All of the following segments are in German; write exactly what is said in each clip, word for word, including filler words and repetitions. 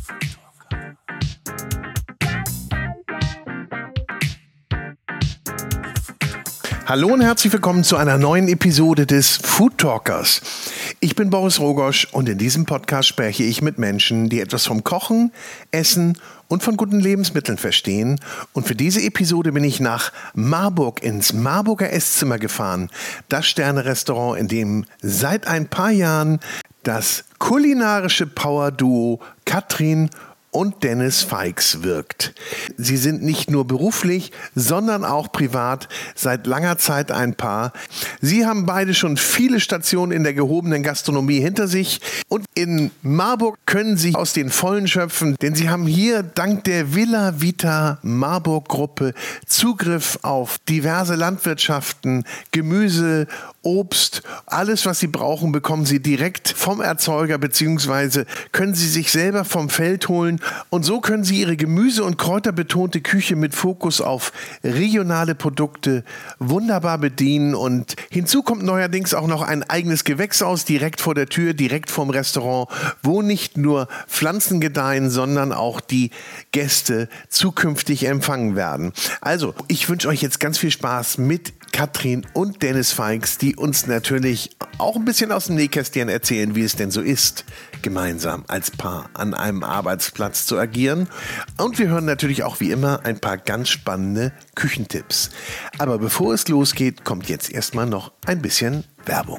Hallo und herzlich willkommen zu einer neuen Episode des Food Talkers. Ich bin Boris Rogosch und in diesem Podcast spreche ich mit Menschen, die etwas vom Kochen, Essen und von guten Lebensmitteln verstehen. Und für diese Episode bin ich nach Marburg ins Marburger Esszimmer gefahren. Das Sterne-Restaurant, in dem seit ein paar Jahren das kulinarische Power-Duo Katrin und Dennis Feix wirkt. Sie sind nicht nur beruflich, sondern auch privat seit langer Zeit ein Paar. Sie haben beide schon viele Stationen in der gehobenen Gastronomie hinter sich und in Marburg können sie aus den Vollen schöpfen, denn sie haben hier dank der Villa Vita Marburg Gruppe Zugriff auf diverse Landwirtschaften, Gemüse, Obst, alles was sie brauchen, bekommen sie direkt vom Erzeuger bzw. können sie sich selber vom Feld holen. Und so können Sie Ihre Gemüse- und kräuterbetonte Küche mit Fokus auf regionale Produkte wunderbar bedienen. Und hinzu kommt neuerdings auch noch ein eigenes Gewächshaus direkt vor der Tür, direkt vorm Restaurant, wo nicht nur Pflanzen gedeihen, sondern auch die Gäste zukünftig empfangen werden. Also, ich wünsche euch jetzt ganz viel Spaß mit Katrin und Dennis Feix, die uns natürlich auch ein bisschen aus dem Nähkästchen erzählen, wie es denn so ist, gemeinsam als Paar an einem Arbeitsplatz zu agieren. Und wir hören natürlich auch wie immer ein paar ganz spannende Küchentipps. Aber bevor es losgeht, kommt jetzt erstmal noch ein bisschen Werbung.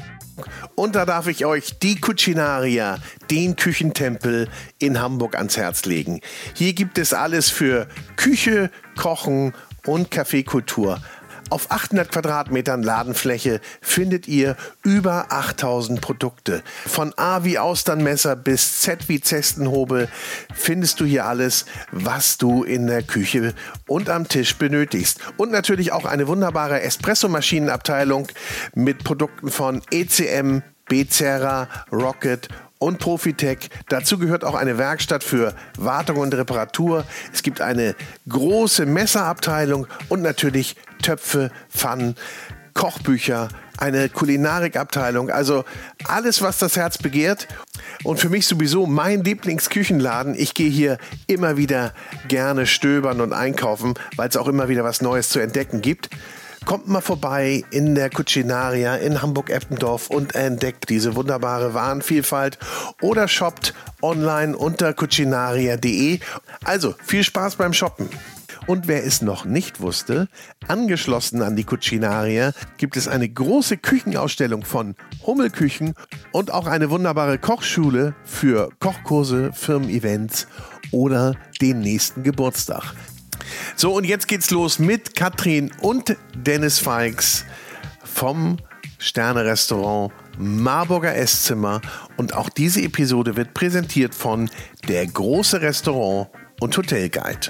Und da darf ich euch die Cucinaria, den Küchentempel in Hamburg ans Herz legen. Hier gibt es alles für Küche, Kochen und Kaffeekultur. Auf achthundert Quadratmetern Ladenfläche findet ihr über achttausend Produkte. Von A wie Austernmesser bis Z wie Zestenhobel findest du hier alles, was du in der Küche und am Tisch benötigst. Und natürlich auch eine wunderbare Espressomaschinenabteilung mit Produkten von E C M, Becerra, Rocket und Profitec. Dazu gehört auch eine Werkstatt für Wartung und Reparatur. Es gibt eine große Messerabteilung und natürlich Töpfe, Pfannen, Kochbücher, eine Kulinarikabteilung. Also alles, was das Herz begehrt. Und für mich sowieso mein Lieblingsküchenladen. Ich gehe hier immer wieder gerne stöbern und einkaufen, weil es auch immer wieder was Neues zu entdecken gibt. Kommt mal vorbei in der Cucinaria in Hamburg-Eppendorf und entdeckt diese wunderbare Warenvielfalt oder shoppt online unter cucinaria punkt de. Also viel Spaß beim Shoppen. Und wer es noch nicht wusste, angeschlossen an die Cucinaria gibt es eine große Küchenausstellung von Hummelküchen und auch eine wunderbare Kochschule für Kochkurse, Firmen-Events oder den nächsten Geburtstag. So, und jetzt geht's los mit Katrin und Dennis Feix vom Sterne-Restaurant Marburger Esszimmer. Und auch diese Episode wird präsentiert von der große Restaurant- und Hotelguide.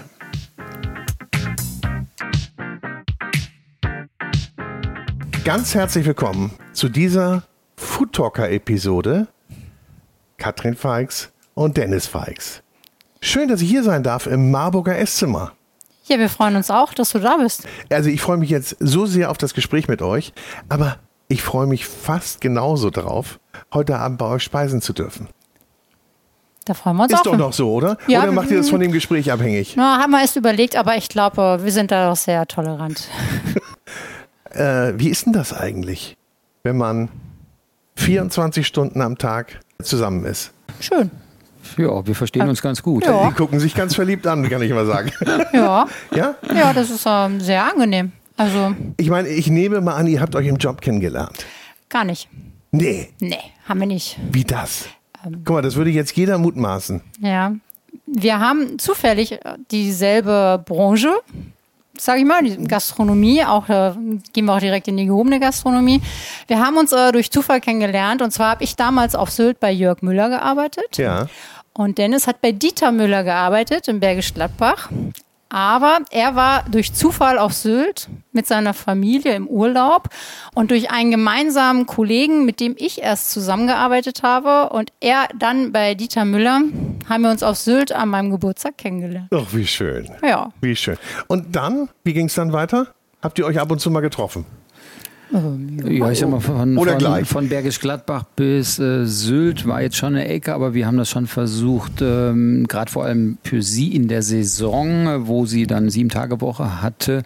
Ganz herzlich willkommen zu dieser Food Talker-Episode. Katrin Feix und Dennis Feix. Schön, dass ich hier sein darf im Marburger Esszimmer. Ja, wir freuen uns auch, dass du da bist. Also ich freue mich jetzt so sehr auf das Gespräch mit euch, aber ich freue mich fast genauso drauf, heute Abend bei euch speisen zu dürfen. Da freuen wir uns Ist auch. Ist doch noch so, oder? Ja, oder macht ihr das von dem Gespräch abhängig? Na, haben wir erst überlegt, aber ich glaube, wir sind da doch sehr tolerant. äh, wie ist denn das eigentlich, wenn man vierundzwanzig Stunden am Tag zusammen ist? Schön. Ja, wir verstehen uns ganz gut. Ja. Die gucken sich ganz verliebt an, kann ich mal sagen. Ja, Ja? ja, das ist ähm, sehr angenehm. Also Ich meine, ich nehme mal an, ihr habt euch im Job kennengelernt. gar nicht. Nee, Nee, haben wir nicht. wie das? Guck mal, das würde jetzt jeder mutmaßen. Ja, wir haben zufällig dieselbe Branche, sage ich mal, die Gastronomie, auch äh, gehen wir auch direkt in die gehobene Gastronomie. Wir haben uns äh, durch Zufall kennengelernt und zwar habe ich damals auf Sylt bei Jörg Müller gearbeitet. Ja. Und Dennis hat bei Dieter Müller gearbeitet in Bergisch Gladbach. Aber er war durch Zufall auf Sylt mit seiner Familie im Urlaub und durch einen gemeinsamen Kollegen, mit dem ich erst zusammengearbeitet habe und er dann bei Dieter Müller, haben wir uns auf Sylt an meinem Geburtstag kennengelernt. Ach, wie schön. Ja. Wie schön. Und dann, wie ging es dann weiter? Habt ihr euch ab und zu mal getroffen? Ja, ich sag mal, von, Oder von, gleich. von Bergisch Gladbach bis äh, Sylt war jetzt schon eine Ecke, aber wir haben das schon versucht, ähm, gerade vor allem für sie in der Saison, wo sie dann sieben Tage Woche hatte.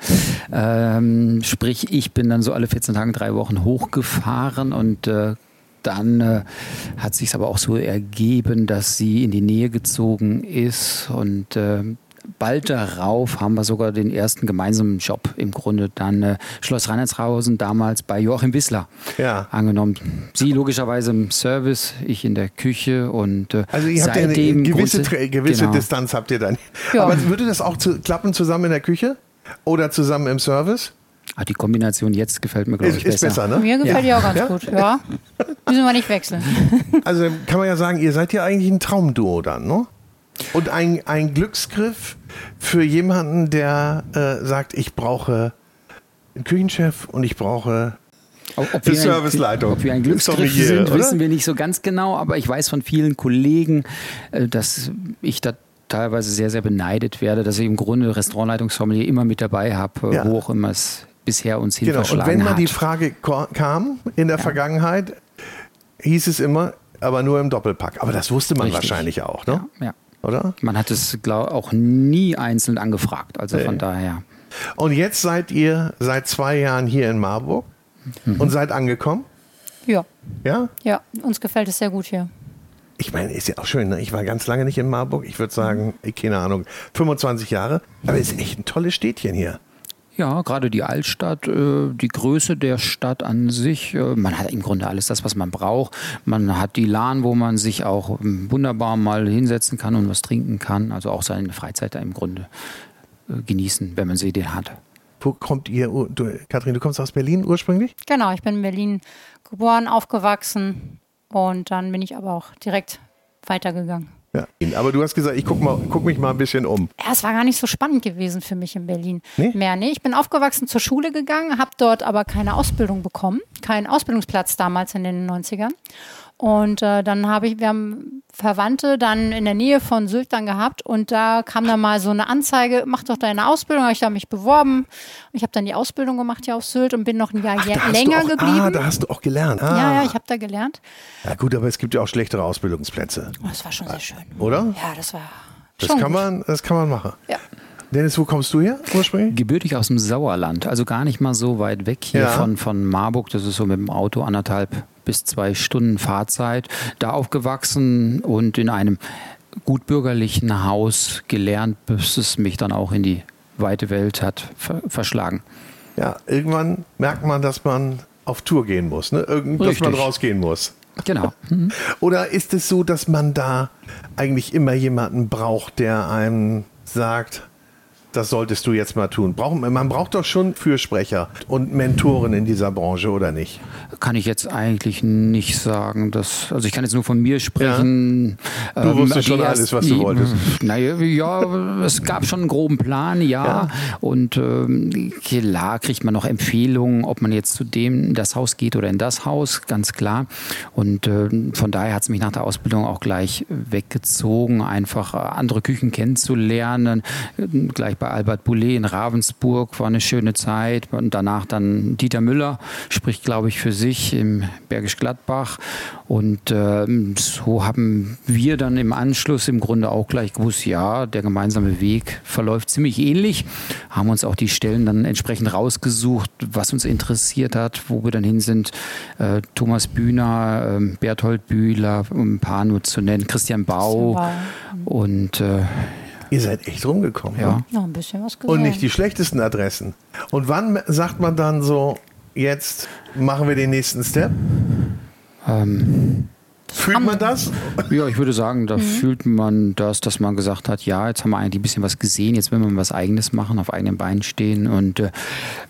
Ähm, sprich, ich bin dann so alle vierzehn Tage, drei Wochen hochgefahren und äh, dann äh, hat sich aber auch so ergeben, dass sie in die Nähe gezogen ist und äh, bald darauf haben wir sogar den ersten gemeinsamen Job im Grunde dann äh, Schloss Reinhardshausen damals bei Joachim Wissler Ja. angenommen. Sie logischerweise im Service, ich in der Küche und äh, Also ihr habt ja eine seitdem gewisse, grundsä- gewisse genau. Distanz habt ihr dann. Ja. Aber würde das auch zu, klappen zusammen in der Küche oder zusammen im Service? Ah, die Kombination jetzt gefällt mir, glaube Ist, ich, ist besser, ne? Mir gefällt die auch ganz Ja? gut, ja. Müssen wir nicht wechseln. Also kann man ja sagen, ihr seid ja eigentlich ein Traumduo dann, ne? Und ein, ein Glücksgriff für jemanden, der äh, sagt, ich brauche einen Küchenchef und ich brauche Ob, ob Für wir ein- Serviceleitung. Ob wir ein Ist doch Glücksgriff nicht jede, sind, oder? wissen wir nicht so ganz genau, aber ich weiß von vielen Kollegen, äh, dass ich da teilweise sehr, sehr beneidet werde, dass ich im Grunde Restaurantleitungsformulier immer mit dabei habe, Ja. wo auch immer es bisher uns hin Genau, und verschlagen wenn mal hat. die Frage ko- kam in der Vergangenheit, hieß es immer, aber nur im Doppelpack. Aber das wusste man Richtig. wahrscheinlich auch, ne? ja, ja. Oder? Man hat es glaub, auch nie einzeln angefragt, also Nee. von daher. Und jetzt seid ihr seit zwei Jahren hier in Marburg und seid angekommen, Ja, ja? ja, uns gefällt es sehr gut hier. Ich meine, ist ja auch schön, ne? Ich war ganz lange nicht in Marburg. Ich würde sagen, ich, keine Ahnung, fünfundzwanzig Jahre. Aber es ist echt ein tolles Städtchen hier. Ja, gerade die Altstadt, äh, die Größe der Stadt an sich, äh, man hat im Grunde alles das, was man braucht. Man hat die Lahn, wo man sich auch ähm, wunderbar mal hinsetzen kann und was trinken kann. Also auch seine Freizeit da im Grunde äh, genießen, wenn man sie denn hat. Wo kommt ihr? ur- Du, Kathrin, du kommst aus Berlin ursprünglich? Genau, ich bin in Berlin geboren, aufgewachsen und dann bin ich aber auch direkt weitergegangen. Ja. Aber du hast gesagt, ich guck, mal, guck mich mal ein bisschen um. Ja, es war gar nicht so spannend gewesen für mich in Berlin. Nee? Mehr, nee. Ich bin aufgewachsen, zur Schule gegangen, habe dort aber keine Ausbildung bekommen, keinen Ausbildungsplatz damals in den neunzigern. Und äh, dann habe ich, wir haben Verwandte dann in der Nähe von Sylt dann gehabt und da kam dann mal so eine Anzeige, mach doch deine Ausbildung, habe ich da mich beworben. Ich habe dann die Ausbildung gemacht hier auf Sylt und bin noch ein Jahr Ach, jä- da hast länger du auch, geblieben. Ah, da hast du auch gelernt. Ah. Ja, ja, ich habe da gelernt. Ja gut, aber es gibt ja auch schlechtere Ausbildungsplätze, Oh, das war schon sehr schön. oder? Ja, das war Das schon kann gut. man, das kann man machen. Ja. Dennis, wo kommst du her ursprünglich? Gebürtig aus dem Sauerland, also gar nicht mal so weit weg hier Ja. von, von Marburg. Das ist so mit dem Auto anderthalb bis zwei Stunden Fahrzeit. Da aufgewachsen und in einem gut bürgerlichen Haus gelernt, bis es mich dann auch in die weite Welt hat ver- verschlagen. Ja, irgendwann merkt man, dass man auf Tour gehen muss, ne? Irgend, dass man Richtig. rausgehen muss. Genau. Mhm. Oder ist es so, dass man da eigentlich immer jemanden braucht, der einem sagt, das solltest du jetzt mal tun? Braucht, man braucht doch schon Fürsprecher und Mentoren in dieser Branche, oder nicht? Kann ich jetzt eigentlich nicht sagen. Dass, also ich kann jetzt nur von mir sprechen. Du wusstest die schon erst- alles, was du wolltest. Naja, ja, es gab schon einen groben Plan, ja. Ja. Und ähm, klar kriegt man noch Empfehlungen, ob man jetzt zu dem in das Haus geht oder in das Haus, ganz klar. Und ähm, von daher hat es mich nach der Ausbildung auch gleich weggezogen, einfach äh, andere Küchen kennenzulernen. Ähm, Gleich bei Albert Boulez in Ravensburg war eine schöne Zeit. Und danach dann Dieter Müller, spricht, glaube ich, für sich im Bergisch Gladbach. Und ähm, so haben wir dann im Anschluss im Grunde auch gleich gewusst, ja, der gemeinsame Weg verläuft ziemlich ähnlich. Haben uns auch die Stellen dann entsprechend rausgesucht, was uns interessiert hat, wo wir dann hin sind. Äh, Thomas Bühner, äh, Berthold Bühler, um ein paar nur zu nennen, Christian Bau. Bau. Und äh, Ihr seid echt rumgekommen. ja. ne? Noch ein bisschen was gesehen. Und nicht die schlechtesten Adressen. Und wann sagt man dann so, jetzt machen wir den nächsten Step? Ähm, Fühlt man das? Ja, ich würde sagen, da fühlt man das, dass man gesagt hat, ja, jetzt haben wir eigentlich ein bisschen was gesehen, jetzt will man was Eigenes machen, auf eigenen Beinen stehen und äh,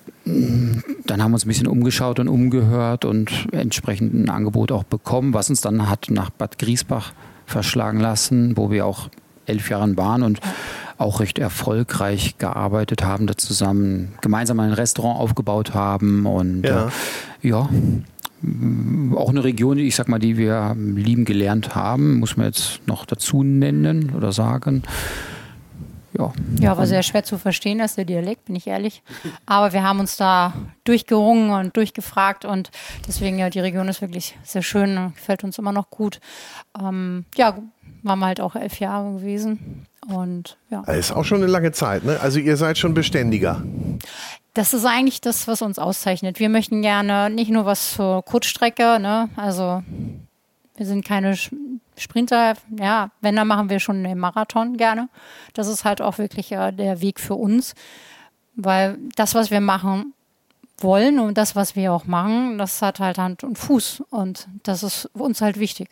dann haben wir uns ein bisschen umgeschaut und umgehört und entsprechend ein Angebot auch bekommen, was uns dann hat nach Bad Griesbach verschlagen lassen, wo wir auch elf Jahre waren und auch recht erfolgreich gearbeitet haben, da zusammen gemeinsam ein Restaurant aufgebaut haben und Ja. äh, ja, auch eine Region, ich sag mal, die wir lieben gelernt haben, muss man jetzt noch dazu nennen oder sagen. ja. Ja, war sehr schwer zu verstehen, das ist der Dialekt, bin ich ehrlich. Aber wir haben uns da durchgerungen und durchgefragt und deswegen, ja, die Region ist wirklich sehr schön, gefällt uns immer noch gut. Ähm, ja, waren wir halt auch elf Jahre gewesen und ja. Das ist auch schon eine lange Zeit, ne? Also ihr seid schon beständiger. Das ist eigentlich das, was uns auszeichnet. Wir möchten gerne nicht nur was zur Kurzstrecke, ne? Also wir sind keine Sprinter, ja, wenn, dann machen wir schon den Marathon gerne. Das ist halt auch wirklich ja, der Weg für uns, weil das, was wir machen wollen und das, was wir auch machen, das hat halt Hand und Fuß und das ist uns halt wichtig.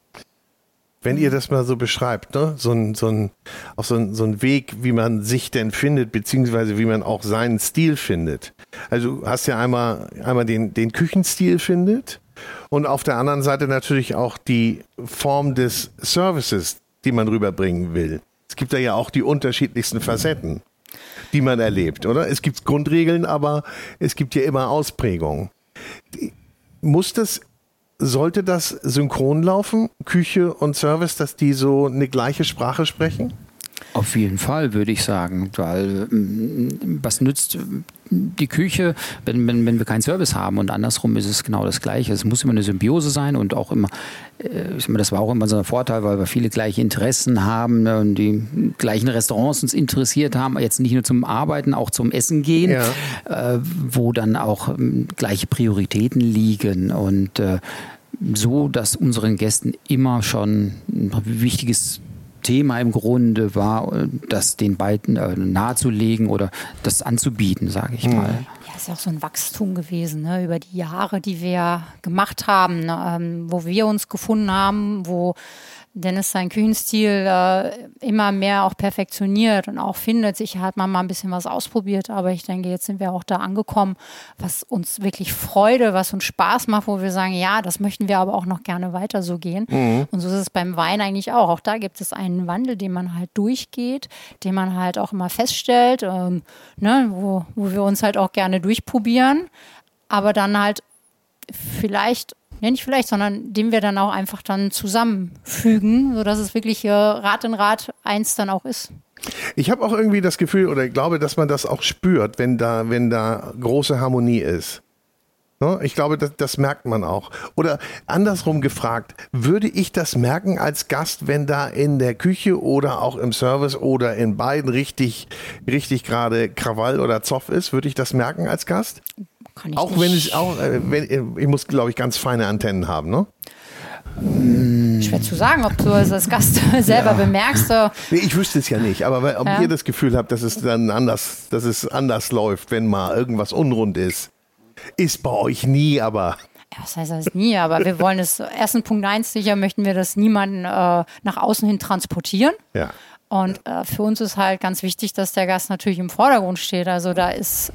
Wenn ihr das mal so beschreibt, ne? so ein, so ein, auf so ein, so ein Weg, wie man sich denn findet, beziehungsweise wie man auch seinen Stil findet. Also du hast ja einmal, einmal den, den Küchenstil findet und auf der anderen Seite natürlich auch die Form des Services, die man rüberbringen will. Es gibt da ja auch die unterschiedlichsten Facetten, die man erlebt, oder? Es gibt Grundregeln, aber es gibt ja immer Ausprägungen. Muss das Sollte das synchron laufen, Küche und Service, dass die so eine gleiche Sprache sprechen? Auf jeden Fall, würde ich sagen, weil was nützt die Küche, wenn, wenn, wenn wir keinen Service haben und andersrum ist es genau das Gleiche. Es muss immer eine Symbiose sein und auch immer, ich sag mal, das war auch immer so ein Vorteil, weil wir viele gleiche Interessen haben und die gleichen Restaurants uns interessiert haben, jetzt nicht nur zum Arbeiten, auch zum Essen gehen, ja. äh, wo dann auch ähm, gleiche Prioritäten liegen und äh, so, dass unseren Gästen immer schon ein wichtiges Thema im Grunde war, das den beiden äh, nahezulegen oder das anzubieten, sage ich mal. Ja, ist ja auch so ein Wachstum gewesen, ne, über die Jahre, die wir gemacht haben, ne, ähm, wo wir uns gefunden haben, wo Dennis seinen Küchenstil äh, immer mehr auch perfektioniert und auch findet. Sicher hat man mal ein bisschen was ausprobiert, aber ich denke, jetzt sind wir auch da angekommen, was uns wirklich Freude, was uns Spaß macht, wo wir sagen, ja, das möchten wir aber auch noch gerne weiter so gehen. Mhm. Und so ist es beim Wein eigentlich auch. Auch da gibt es einen Wandel, den man halt durchgeht, den man halt auch immer feststellt, ähm, ne, wo, wo wir uns halt auch gerne durchprobieren, aber dann halt vielleicht Ja, nicht vielleicht, sondern den wir dann auch einfach dann zusammenfügen, sodass es wirklich äh, Rad in Rad eins dann auch ist. Ich habe auch irgendwie das Gefühl oder ich glaube, dass man das auch spürt, wenn da, wenn da große Harmonie ist. Ne? Ich glaube, das, das merkt man auch. Oder andersrum gefragt, würde ich das merken als Gast, wenn da in der Küche oder auch im Service oder in beiden richtig, richtig gerade Krawall oder Zoff ist? Würde ich das merken als Gast? Kann ich auch nicht. wenn es auch, äh, wenn, ich muss, glaube ich, ganz feine Antennen haben, ne? Schwer zu sagen, ob du es als Gast selber ja. bemerkst. Nee, ich wüsste es ja nicht, aber ob ja. ihr das Gefühl habt, dass es dann anders, dass es anders läuft, wenn mal irgendwas unrund ist, ist bei euch nie, aber... Ja, was heißt das nie, aber wir wollen es, ersten Punkt eins, sicher möchten wir das niemanden äh, nach außen hin transportieren. Ja. Und äh, für uns ist halt ganz wichtig, dass der Gast natürlich im Vordergrund steht. Also da ist...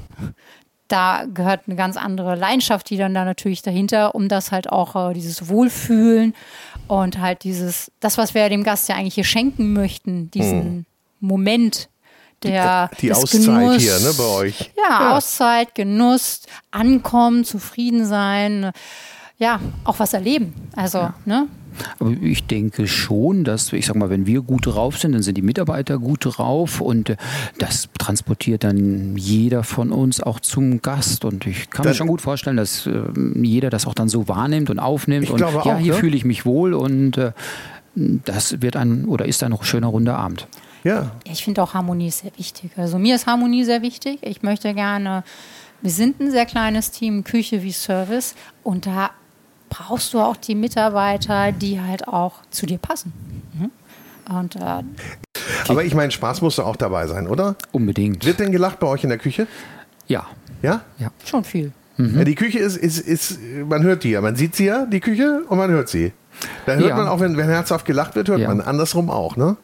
Da gehört eine ganz andere Leidenschaft, die dann da natürlich dahinter, um das halt auch äh, dieses Wohlfühlen und halt dieses, das, was wir dem Gast ja eigentlich hier schenken möchten, diesen hm. Moment der Die, die des Auszeit Genuss, hier, ne, bei euch. Ja, Ja, Auszeit, Genuss, Ankommen, zufrieden sein, ja, auch was erleben. Also, ja. ne? Aber ich denke schon, dass, ich sag mal, wenn wir gut drauf sind, dann sind die Mitarbeiter gut drauf und äh, das transportiert dann jeder von uns auch zum Gast. Und ich kann das, mir schon gut vorstellen, dass äh, jeder das auch dann so wahrnimmt und aufnimmt. Ich und glaube ja, auch, hier ne? fühle ich mich wohl und äh, das wird ein oder ist ein schöner runder Abend. Ja. Ich finde auch Harmonie ist sehr wichtig. Also mir ist Harmonie sehr wichtig. Ich möchte gerne, wir sind ein sehr kleines Team, Küche wie Service und da brauchst du auch die Mitarbeiter, die halt auch zu dir passen. Mhm. Und, äh, Aber ich meine, Spaß muss doch auch dabei sein, oder? Unbedingt. Wird denn gelacht bei euch in der Küche? Ja. Ja? Ja. Schon viel. Mhm. Ja, die Küche ist, ist, ist, man hört die ja, man sieht sie ja, die Küche, und man hört sie. Da hört ja. man auch, wenn, wenn herzhaft gelacht wird, hört ja. man andersrum auch, ne?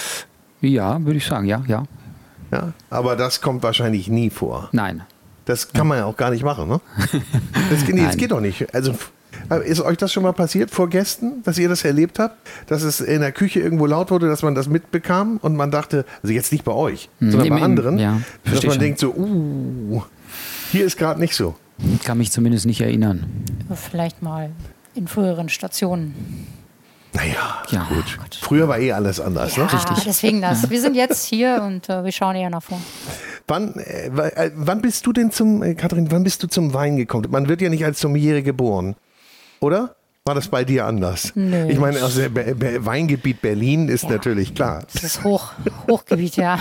Ja, würde ich sagen, ja, ja. Ja, aber das kommt wahrscheinlich nie vor. Nein. Das kann man ja auch gar nicht machen, ne? Das, nee, das geht doch nicht. Also ist euch das schon mal passiert vor Gästen, dass ihr das erlebt habt, dass es in der Küche irgendwo laut wurde, dass man das mitbekam und man dachte, also jetzt nicht bei euch, sondern nee, bei anderen, ja, dass man schon. denkt so, uh, hier ist gerade nicht so. Ich kann mich zumindest nicht erinnern. Vielleicht mal in früheren Stationen. Naja, Ja. gut. Früher war eh alles anders, Ja, ne? Richtig. deswegen das. Wir sind jetzt hier und äh, wir schauen eher nach vorne. Wann, äh, äh, wann bist du denn zum, äh, Katrin, wann bist du zum Wein gekommen? Man wird ja nicht als Sommelier geboren, oder? War das bei dir anders? Nö. Ich meine, aus dem Be- Be- Weingebiet Berlin ist Ja. natürlich klar. Das ist Hoch, Hochgebiet, ja.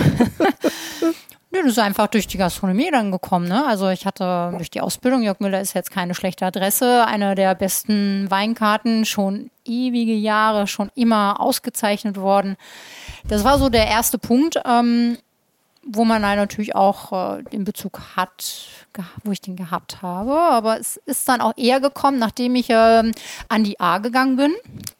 Nö, das ist einfach durch die Gastronomie dann gekommen. Ne? Also ich hatte durch die Ausbildung, Jörg Müller ist jetzt keine schlechte Adresse, eine der besten Weinkarten, schon ewige Jahre, schon immer ausgezeichnet worden. Das war so der erste Punkt, ähm, wo man dann natürlich auch äh, den Bezug hat, ge- wo ich den gehabt habe. Aber es ist dann auch eher gekommen, nachdem ich ähm, an die A gegangen bin.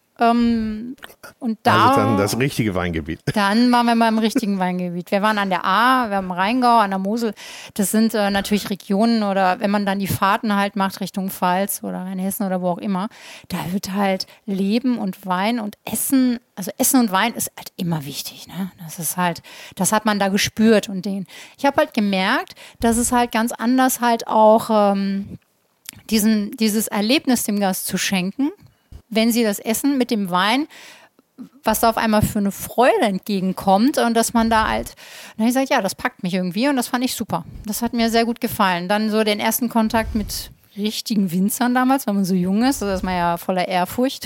Ähm, und da Also dann das richtige Weingebiet. Dann waren wir mal im richtigen Weingebiet. Wir waren an der A, wir haben Rheingau, an der Mosel. Das sind äh, natürlich Regionen oder wenn man dann die Fahrten halt macht Richtung Pfalz oder Rheinhessen oder wo auch immer, da wird halt Leben und Wein und Essen, also Essen und Wein ist halt immer wichtig. Ne? Das ist halt, das hat man da gespürt und den. Ich habe halt gemerkt, dass es halt ganz anders halt auch ähm, diesen, dieses Erlebnis dem Gast zu schenken, wenn sie das Essen mit dem Wein, was da auf einmal für eine Freude entgegenkommt und dass man da halt, dann habe ich gesagt, ja, das packt mich irgendwie und das fand ich super. Das hat mir sehr gut gefallen. Dann so den ersten Kontakt mit richtigen Winzern damals, wenn man so jung ist, da ist man ja voller Ehrfurcht.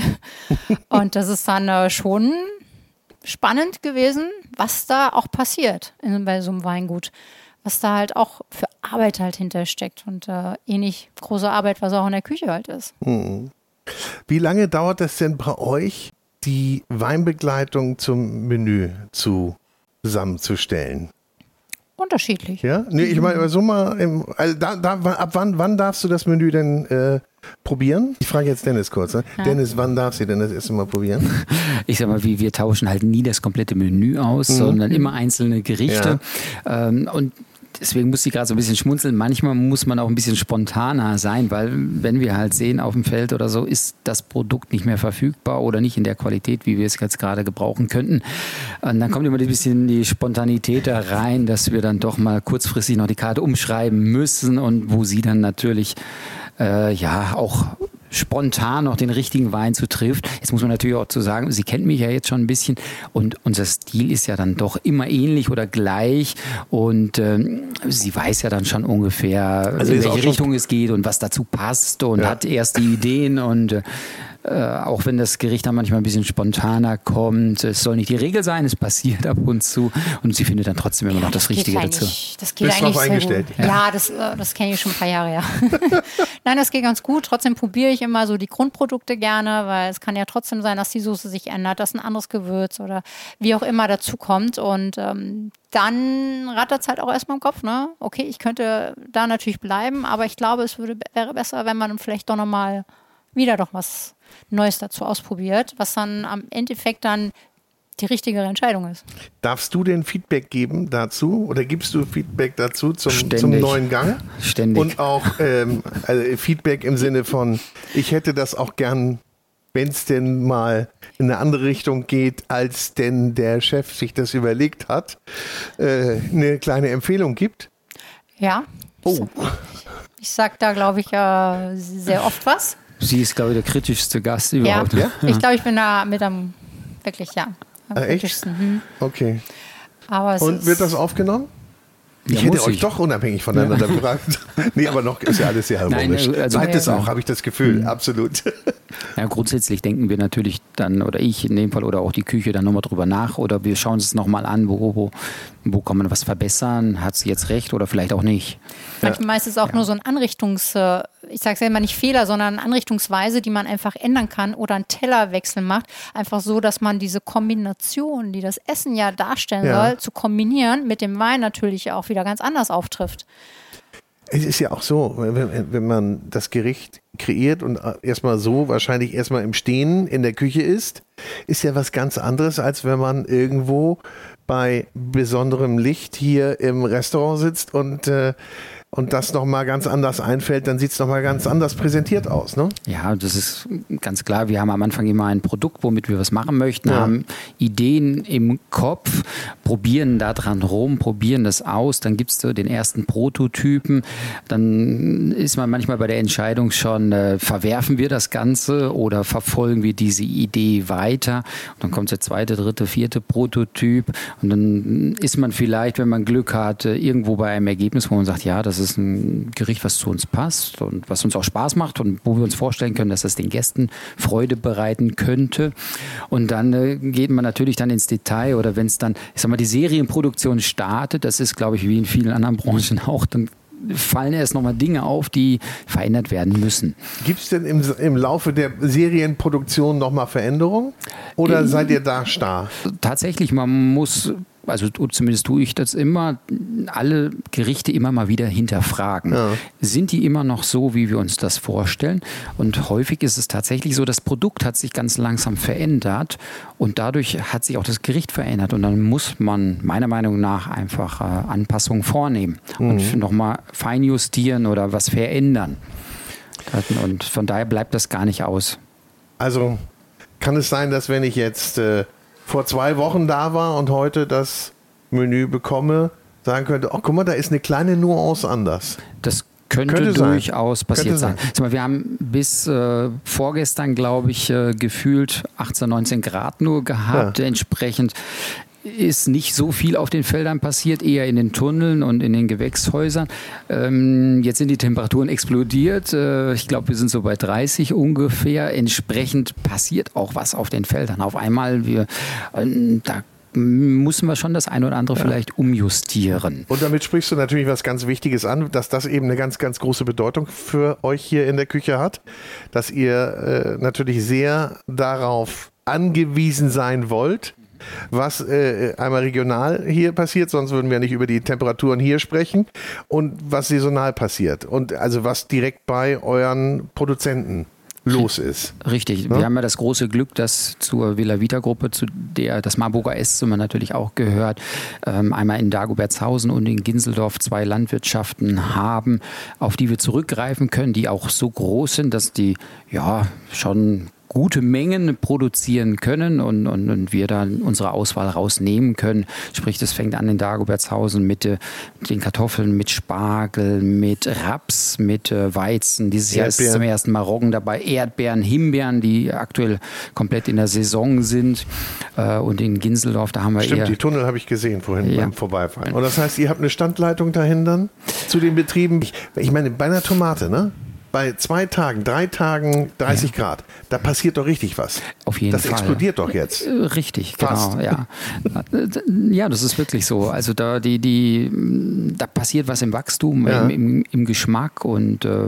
Und das ist dann äh, schon spannend gewesen, was da auch passiert in, bei so einem Weingut. Was da halt auch für Arbeit halt hintersteckt und äh, ähnlich große Arbeit, was auch in der Küche halt ist. Mhm. Wie lange dauert es denn bei euch, die Weinbegleitung zum Menü zu, zusammenzustellen? Unterschiedlich. Ja? Nee, ich meine, so mal, im, also da, da, ab wann, wann darfst du das Menü denn äh, probieren? Ich frage jetzt Dennis kurz. Ne? Ja. Dennis, wann darfst du denn das erste Mal probieren? Ich sag mal, wir, wir tauschen halt nie das komplette Menü aus, Mhm. sondern immer einzelne Gerichte. Ähm, und deswegen muss ich gerade so ein bisschen schmunzeln. Manchmal muss man auch ein bisschen spontaner sein, weil wenn wir halt sehen auf dem Feld oder so, ist das Produkt nicht mehr verfügbar oder nicht in der Qualität, wie wir es jetzt gerade gebrauchen könnten. Und dann kommt immer ein bisschen die Spontanität da rein, dass wir dann doch mal kurzfristig noch die Karte umschreiben müssen und wo sie dann natürlich äh, ja auch spontan noch den richtigen Wein zu trifft. Jetzt muss man natürlich auch zu sagen, sie kennt mich ja jetzt schon ein bisschen und unser Stil ist ja dann doch immer ähnlich oder gleich und ähm, sie weiß ja dann schon ungefähr, Also in ist auch welche schon- Richtung es geht und was dazu passt und Ja. hat erste Ideen und äh, auch wenn das Gericht dann manchmal ein bisschen spontaner kommt, es soll nicht die Regel sein, es passiert ab und zu und sie findet dann trotzdem immer noch das geht Richtige dazu. eigentlich- Das geht Bist eigentlich drauf sehr eingestellt? gut. Ja, das, äh, das kenne ich schon ein paar Jahre, ja. Nein, das geht ganz gut. Trotzdem probiere ich immer so die Grundprodukte gerne, weil es kann ja trotzdem sein, dass die Soße sich ändert, dass ein anderes Gewürz oder wie auch immer dazu kommt. Und ähm, dann rattert es halt auch erstmal im Kopf, ne? Okay, ich könnte da natürlich bleiben, aber ich glaube, es würde, wäre besser, wenn man vielleicht doch nochmal wieder doch was Neues dazu ausprobiert, was dann am Endeffekt dann die richtigere Entscheidung ist. Darfst du denn Feedback geben dazu oder gibst du Feedback dazu zum, zum Ständig. neuen Gang? Ständig. Und auch ähm, also Feedback im Sinne von, ich hätte das auch gern, wenn es denn mal in eine andere Richtung geht, als denn der Chef sich das überlegt hat, äh, eine kleine Empfehlung gibt? Ja. Oh. Ich sag da, glaube ich, äh, sehr oft was. Sie ist, glaube ich, der kritischste Gast überhaupt. Ja? Ich glaube, ich bin da mit am, wirklich, ja, am Ah, echt? kritischsten. Hm. Okay. Aber es Und ist, wird das aufgenommen? Ich Ja, hätte muss euch ich. doch unabhängig voneinander gefragt. Nee, aber noch ist ja alles sehr Nein, harmonisch. also- Seid es Ja. auch, habe ich das Gefühl. Absolut. Ja, grundsätzlich denken wir natürlich dann, oder ich in dem Fall, oder auch die Küche dann nochmal drüber nach, oder wir schauen es nochmal an, wo, wo, wo kann man was verbessern, hat sie jetzt recht oder vielleicht auch nicht. manchmal ist es auch nur so ein Anrichtungs, äh, ich sage es ja immer nicht Fehler, sondern eine Anrichtungsweise, die man einfach ändern kann oder einen Tellerwechsel macht. Einfach so, dass man diese Kombination, die das Essen ja darstellen Ja. soll, zu kombinieren, mit dem Wein natürlich auch wieder ganz anders auftrifft. Es ist ja auch so, wenn, wenn man das Gericht kreiert und erstmal so, wahrscheinlich erstmal im Stehen in der Küche isst, ist ja was ganz anderes, als wenn man irgendwo bei besonderem Licht hier im Restaurant sitzt und, äh, und das nochmal ganz anders einfällt, dann sieht es nochmal ganz anders präsentiert aus, ne? Ja, das ist ganz klar. Wir haben am Anfang immer ein Produkt, womit wir was machen möchten, Ja. haben Ideen im Kopf, probieren da dran rum, probieren das aus, dann gibt es so den ersten Prototypen, dann ist man manchmal bei der Entscheidung schon, äh, verwerfen wir das Ganze oder verfolgen wir diese Idee weiter, und dann kommt der zweite, dritte, vierte Prototyp, und dann ist man vielleicht, wenn man Glück hat, äh, irgendwo bei einem Ergebnis, wo man sagt, ja, das ist ein Gericht, was zu uns passt und was uns auch Spaß macht und wo wir uns vorstellen können, dass das den Gästen Freude bereiten könnte. Und dann äh, geht man natürlich dann ins Detail, oder wenn es dann, ich sag mal, die Serienproduktion startet, das ist, glaube ich, wie in vielen anderen Branchen auch, dann fallen erst nochmal Dinge auf, die verändert werden müssen. Gibt es denn im, im Laufe der Serienproduktion nochmal Veränderungen? Oder Ähm, seid ihr da starr? Tatsächlich, man muss, also zumindest tue ich das immer, alle Gerichte immer mal wieder hinterfragen. Ja. Sind die immer noch so, wie wir uns das vorstellen? Und häufig ist es tatsächlich so, das Produkt hat sich ganz langsam verändert und dadurch hat sich auch das Gericht verändert. Und dann muss man meiner Meinung nach einfach äh, Anpassungen vornehmen Mhm. und nochmal feinjustieren oder was verändern. Und von daher bleibt das gar nicht aus. Also kann es sein, dass wenn ich jetzt äh, vor zwei Wochen da war und heute das Menü bekomme, sagen könnte, oh, guck mal, da ist eine kleine Nuance anders. Das könnte, Könnte sein. durchaus passiert Könnte sein. sein. Sag mal, wir haben bis äh, vorgestern, glaube ich, äh, gefühlt achtzehn, neunzehn Grad nur gehabt. Ja. Entsprechend ist nicht so viel auf den Feldern passiert, eher in den Tunneln und in den Gewächshäusern. Ähm, jetzt sind die Temperaturen explodiert. Äh, ich glaube, wir sind so bei dreißig ungefähr. Entsprechend passiert auch was auf den Feldern. Auf einmal, wir, äh, da müssen wir schon das ein oder andere ja. vielleicht umjustieren. Und damit sprichst du natürlich was ganz Wichtiges an, dass das eben eine ganz, ganz große Bedeutung für euch hier in der Küche hat, dass ihr äh, natürlich sehr darauf angewiesen sein wollt, was äh, einmal regional hier passiert, sonst würden wir nicht über die Temperaturen hier sprechen, und was saisonal passiert und also was direkt bei euren Produzenten los ist. Richtig. Ja? Wir haben ja das große Glück, dass zur Villa Vita Gruppe, zu der das Marburger Esszimmer natürlich auch gehört, ähm, einmal in Dagobertshausen und in Ginseldorf zwei Landwirtschaften haben, auf die wir zurückgreifen können, die auch so groß sind, dass die ja schon gute Mengen produzieren können und, und, und wir dann unsere Auswahl rausnehmen können. Sprich, das fängt an in Dagobertshausen mit äh, den Kartoffeln, mit Spargel, mit Raps, mit äh, Weizen. Dieses Jahr ist zum ersten Mal Roggen dabei, Erdbeeren, Himbeeren, die aktuell komplett in der Saison sind. Äh, und in Ginseldorf, da haben wir Stimmt, eher... die Tunnel habe ich gesehen vorhin Ja. beim Vorbeifahren. Und das heißt, ihr habt eine Standleitung dahin dann zu den Betrieben. Ich, ich meine, bei einer Tomate, ne? Bei zwei Tagen, drei Tagen, dreißig ja. Grad, da passiert doch richtig was. Auf jeden das Fall. Das explodiert doch jetzt. Richtig, Fast. genau, ja. Ja, das ist wirklich so. Also da, die, die, da passiert was im Wachstum, ja. im, im, im Geschmack, und äh,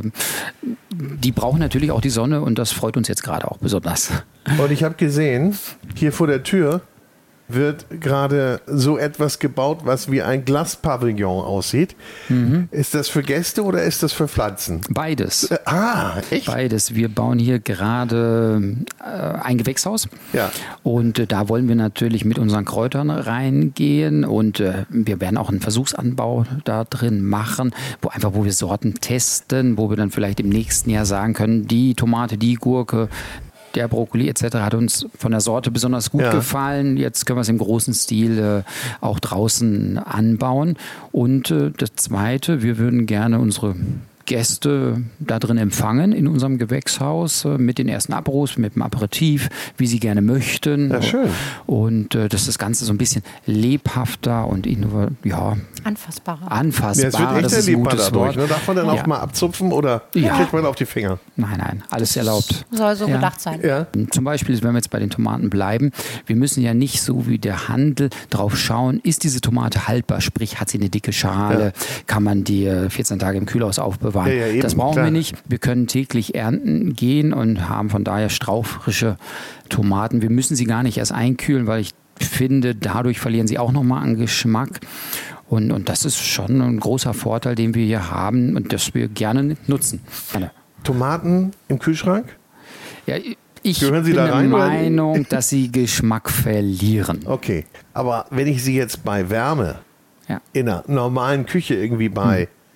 die brauchen natürlich auch die Sonne, und das freut uns jetzt gerade auch besonders. Und ich habe gesehen, hier vor der Tür wird gerade so etwas gebaut, was wie ein Glaspavillon aussieht. Mhm. Ist das für Gäste oder ist das für Pflanzen? Beides. Äh, ah, echt? Beides. Wir bauen hier gerade äh, ein Gewächshaus. Ja. Und äh, da wollen wir natürlich mit unseren Kräutern reingehen, und äh, wir werden auch einen Versuchsanbau da drin machen, wo einfach, wo wir Sorten testen, wo wir dann vielleicht im nächsten Jahr sagen können, die Tomate, die Gurke, der Brokkoli et cetera hat uns von der Sorte besonders gut ja. gefallen. Jetzt können wir es im großen Stil äh, auch draußen anbauen. Und äh, das Zweite, wir würden gerne unsere Gäste da drin empfangen in unserem Gewächshaus äh, mit den ersten Abrus, mit dem Aperitif, wie sie gerne möchten. Ja, schön. Und äh, dass das Ganze so ein bisschen lebhafter und innov- ja, anfassbarer. Anfassbarer, ja, es wird echt das ist ein erlebbar gutes dadurch. Wort. Ne? Darf man dann ja. auch mal abzupfen oder Ja. kriegt man auf die Finger? Nein, nein, alles erlaubt. Soll so Ja. gedacht sein. Ja. Zum Beispiel, wenn wir jetzt bei den Tomaten bleiben, wir müssen ja nicht so wie der Handel drauf schauen, ist diese Tomate haltbar, sprich hat sie eine dicke Schale, Ja. kann man die vierzehn Tage im Kühlhaus aufbewahren. Ja, ja, eben, das brauchen klar. wir nicht. Wir können täglich ernten gehen und haben von daher strauchfrische Tomaten. Wir müssen sie gar nicht erst einkühlen, weil ich finde, dadurch verlieren sie auch nochmal an Geschmack. Und, und das ist schon ein großer Vorteil, den wir hier haben und das wir gerne nutzen. Gerne. Tomaten im Kühlschrank? Ja, ich Gehören Sie bin da der rein, oder? Meinung, dass sie Geschmack verlieren. Okay, aber wenn ich sie jetzt bei Wärme Ja. in einer normalen Küche irgendwie bei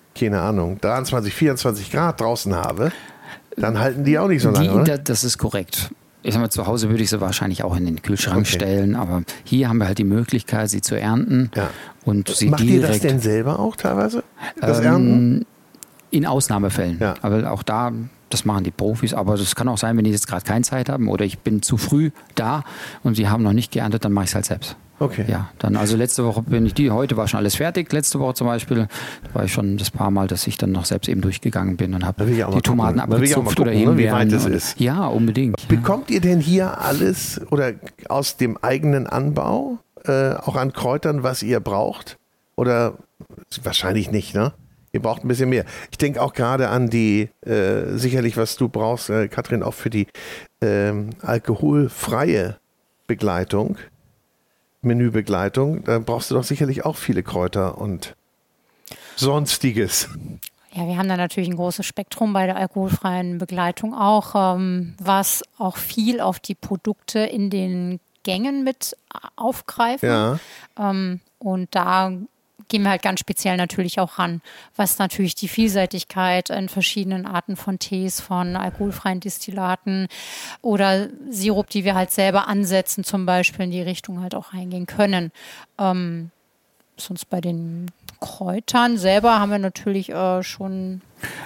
keine Ahnung, dreiundzwanzig, vierundzwanzig Grad draußen habe, dann halten die auch nicht so lange, die, oder? Das ist korrekt. Ich sag mal, zu Hause würde ich sie wahrscheinlich auch in den Kühlschrank Okay. stellen, aber hier haben wir halt die Möglichkeit, sie zu ernten Ja. und sie Macht direkt... ihr das denn selber auch teilweise? Das Ähm, Ernten? In Ausnahmefällen. Ja. Aber auch da, das machen die Profis. Aber das kann auch sein, wenn die jetzt gerade keine Zeit haben oder ich bin zu früh da und sie haben noch nicht geerntet, dann mache ich es halt selbst. Okay. Ja, dann also letzte Woche bin ich die, heute war schon alles fertig. Letzte Woche zum Beispiel war ich schon das paar Mal, dass ich dann noch selbst eben durchgegangen bin und Da habe will ich auch mal die Tomaten gucken. Da will ich auch mal abgezupft oder gucken, ne, wie Himbeeren. weit es und- ist. Ja, unbedingt. Bekommt ihr denn hier alles oder aus dem eigenen Anbau äh, auch an Kräutern, was ihr braucht? Oder wahrscheinlich nicht, ne? Ihr braucht ein bisschen mehr. Ich denke auch gerade an die, äh, sicherlich was du brauchst, äh, Katrin, auch für die ähm, alkoholfreie Begleitung, Menübegleitung. Da brauchst du doch sicherlich auch viele Kräuter und Sonstiges. Ja, wir haben da natürlich ein großes Spektrum bei der alkoholfreien Begleitung auch, ähm, was auch viel auf die Produkte in den Gängen mit aufgreifen. Ja. Ähm, und da gehen wir halt ganz speziell natürlich auch ran, was natürlich die Vielseitigkeit in verschiedenen Arten von Tees, von alkoholfreien Destillaten oder Sirup, die wir halt selber ansetzen, zum Beispiel in die Richtung halt auch eingehen können. Ähm, sonst bei den Kräutern selber haben wir natürlich äh, schon...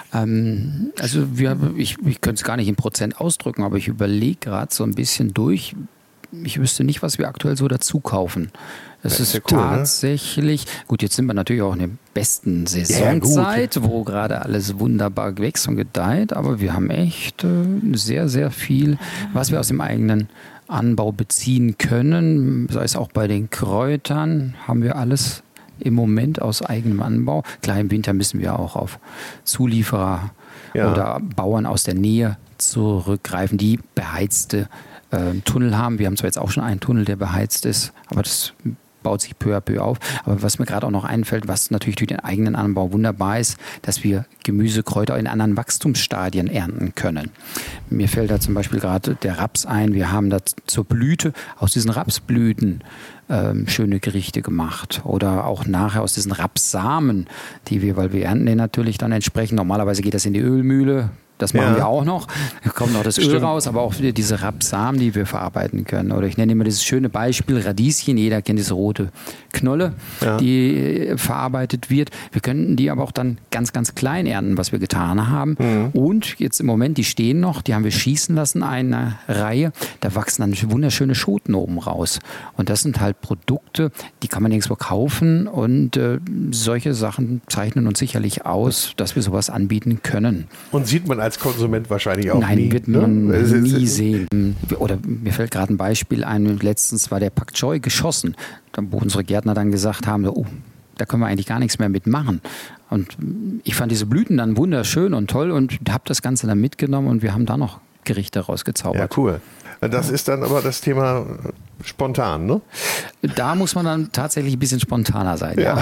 Ähm, also wir, ich, ich könnte es gar nicht in Prozent ausdrücken, aber ich überlege gerade so ein bisschen durch. Ich wüsste nicht, was wir aktuell so dazu kaufen. Das, Das ist ist ja cool, ne? tatsächlich, gut, jetzt sind wir natürlich auch in der besten Ja, Saisonzeit, wo gerade alles wunderbar wächst und gedeiht, aber wir haben echt äh, sehr, sehr viel, was wir aus dem eigenen Anbau beziehen können. Sei es auch bei den Kräutern, haben wir alles im Moment aus eigenem Anbau. Klar, im Winter müssen wir auch auf Zulieferer Ja. oder Bauern aus der Nähe zurückgreifen, die beheizte äh, Tunnel haben. Wir haben zwar jetzt auch schon einen Tunnel, der beheizt ist, aber das baut sich peu à peu auf. Aber was mir gerade auch noch einfällt, was natürlich durch den eigenen Anbau wunderbar ist, dass wir Gemüsekräuter in anderen Wachstumsstadien ernten können. Mir fällt da zum Beispiel gerade der Raps ein. Wir haben da zur Blüte aus diesen Rapsblüten ähm, schöne Gerichte gemacht. Oder auch nachher aus diesen Rapssamen, die wir, weil wir ernten den natürlich dann entsprechend. Normalerweise geht das in die Ölmühle. Das machen Ja. wir auch noch. Da kommt noch das Öl Stimmt. raus, aber auch wieder diese Rapsamen, die wir verarbeiten können. Oder ich nenne immer dieses schöne Beispiel Radieschen. Jeder kennt diese rote Knolle, Ja. die äh, verarbeitet wird. Wir könnten die aber auch dann ganz, ganz klein ernten, was wir getan haben. Mhm. Und jetzt im Moment, die stehen noch, die haben wir schießen lassen, eine Reihe. Da wachsen dann wunderschöne Schoten oben raus. Und das sind halt Produkte, die kann man nirgendwo kaufen. Und äh, solche Sachen zeichnen uns sicherlich aus, dass wir sowas anbieten können. Und sieht man als Konsument wahrscheinlich auch Nein, nie. wird ne? man Es ist- nie sehen. Oder mir fällt gerade ein Beispiel ein, letztens war der Pak Choi geschossen, wo unsere Gärtner dann gesagt haben, oh, da können wir eigentlich gar nichts mehr mitmachen. Und ich fand diese Blüten dann wunderschön und toll und habe das Ganze dann mitgenommen und wir haben da noch Gerichte Ja, rausgezaubert. cool. Das ist dann aber das Thema spontan, ne? Da muss man dann tatsächlich ein bisschen spontaner sein. Ja.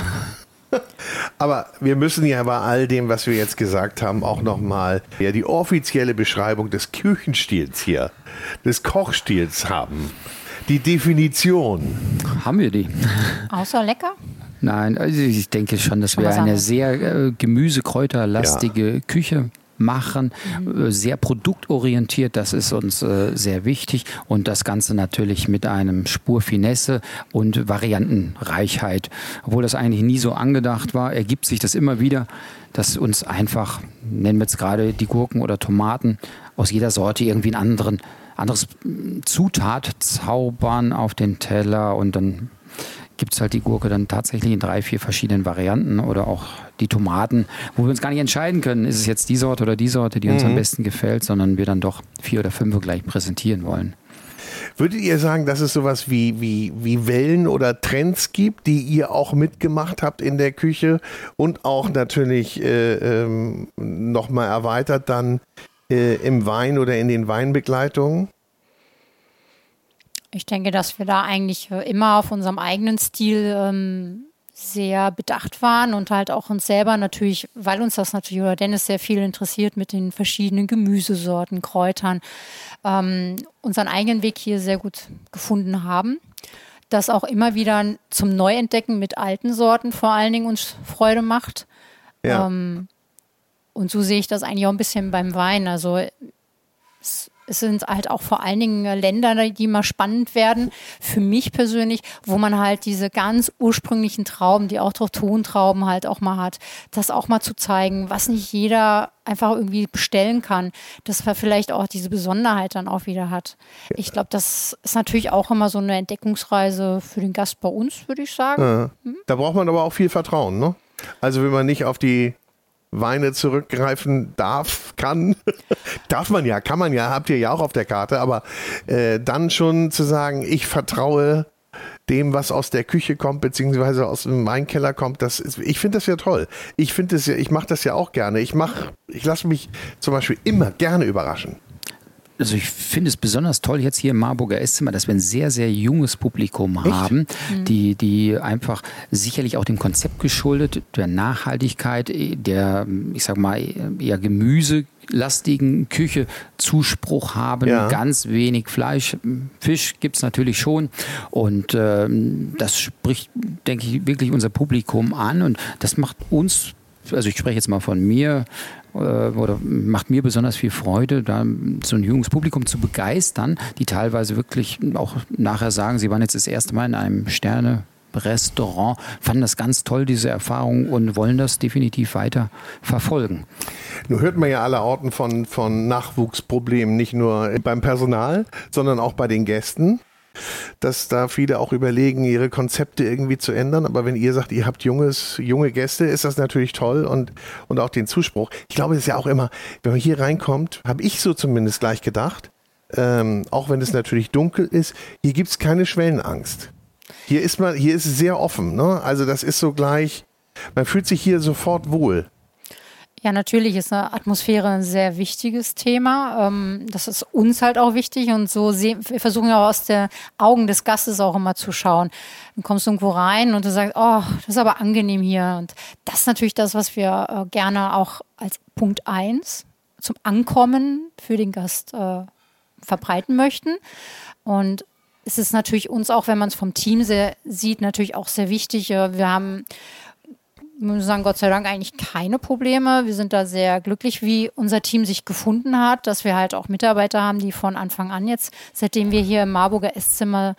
Aber wir müssen ja bei all dem, was wir jetzt gesagt haben, auch nochmal ja, die offizielle Beschreibung des Küchenstils hier, des Kochstils haben. Die Definition. Haben wir die? Außer lecker? Nein, also ich denke schon, dass Schon wir was eine anderes. sehr äh, gemüsekräuterlastige Küche machen, Mhm. äh, sehr produktorientiert, das ist uns äh, sehr wichtig und das Ganze natürlich mit einem Spur Finesse und Variantenreichheit. Obwohl das eigentlich nie so angedacht war, ergibt sich das immer wieder, dass uns einfach, nennen wir jetzt gerade die Gurken oder Tomaten, aus jeder Sorte irgendwie einen anderen, anderes mm, Zutat zaubern auf den Teller und dann gibt es halt die Gurke dann tatsächlich in drei, vier verschiedenen Varianten oder auch die Tomaten, wo wir uns gar nicht entscheiden können, ist es jetzt die Sorte oder die Sorte, die uns Mhm. am besten gefällt, sondern wir dann doch vier oder fünf gleich präsentieren wollen. Würdet ihr sagen, dass es sowas wie, wie, wie Wellen oder Trends gibt, die ihr auch mitgemacht habt in der Küche und auch natürlich äh, ähm, nochmal erweitert dann äh, im Wein oder in den Weinbegleitungen? Ich denke, dass wir da eigentlich äh, immer auf unserem eigenen Stil ähm, sehr bedacht waren und halt auch uns selber natürlich, weil uns das natürlich oder Dennis sehr viel interessiert mit den verschiedenen Gemüsesorten, Kräutern, ähm, unseren eigenen Weg hier sehr gut gefunden haben. Das auch immer wieder zum Neuentdecken mit alten Sorten vor allen Dingen uns Freude macht. Ja. Ähm, und so sehe ich das eigentlich auch ein bisschen beim Wein. Also es, es sind halt auch vor allen Dingen Länder, die mal spannend werden, für mich persönlich, wo man halt diese ganz ursprünglichen Trauben, die Autochtontrauben halt auch mal hat, das auch mal zu zeigen, was nicht jeder einfach irgendwie bestellen kann, dass man vielleicht auch diese Besonderheit dann auch wieder hat. Ich glaube, das ist natürlich auch immer so eine Entdeckungsreise für den Gast bei uns, würde ich sagen. Ja. Hm? Da braucht man aber auch viel Vertrauen, ne? Also wenn man nicht auf die Weine zurückgreifen darf, kann, darf man ja, kann man ja, habt ihr ja auch auf der Karte, aber äh, dann schon zu sagen, ich vertraue dem, was aus der Küche kommt, beziehungsweise aus dem Weinkeller kommt, das ist, ich finde das ja toll. Ich finde das ja, ich mache das ja auch gerne. Ich mache, ich lasse mich zum Beispiel immer gerne überraschen. Also ich finde es besonders toll jetzt hier im Marburger Esszimmer, dass wir ein sehr, sehr junges Publikum Echt? haben, die, die einfach sicherlich auch dem Konzept geschuldet, der Nachhaltigkeit, der, ich sag mal, eher gemüselastigen Küche Zuspruch haben. Ja. Ganz wenig Fleisch, Fisch gibt es natürlich schon und ähm, das spricht, denke ich, wirklich unser Publikum an und das macht uns, also ich spreche jetzt mal von mir, oder macht mir besonders viel Freude, da so ein junges Publikum zu begeistern, die teilweise wirklich auch nachher sagen, sie waren jetzt das erste Mal in einem Sterne-Restaurant, fanden das ganz toll, diese Erfahrung und wollen das definitiv weiter verfolgen. Nun hört man ja aller Orten von, von Nachwuchsproblemen, nicht nur beim Personal, sondern auch bei den Gästen, dass da viele auch überlegen, ihre Konzepte irgendwie zu ändern. Aber wenn ihr sagt, ihr habt junges, junge Gäste, ist das natürlich toll und, und auch den Zuspruch. Ich glaube, es ist ja auch immer, wenn man hier reinkommt, habe ich so zumindest gleich gedacht, ähm, auch wenn es natürlich dunkel ist, hier gibt es keine Schwellenangst. Hier ist man, hier ist es sehr offen, ne? Also das ist so gleich, man fühlt sich hier sofort wohl. Ja, natürlich ist eine Atmosphäre ein sehr wichtiges Thema. Ähm, das ist uns halt auch wichtig und so sehen, wir versuchen ja aus den Augen des Gastes auch immer zu schauen. Du kommst irgendwo rein und du sagst, oh, das ist aber angenehm hier. Und das ist natürlich das, was wir äh, gerne auch als Punkt eins zum Ankommen für den Gast äh, verbreiten möchten. Und es ist natürlich uns auch, wenn man es vom Team sehr, sieht, natürlich auch sehr wichtig. Äh, wir haben Ich muss sagen, Gott sei Dank eigentlich keine Probleme. Wir sind da sehr glücklich, wie unser Team sich gefunden hat, dass wir halt auch Mitarbeiter haben, die von Anfang an jetzt, seitdem wir hier im Marburger Esszimmer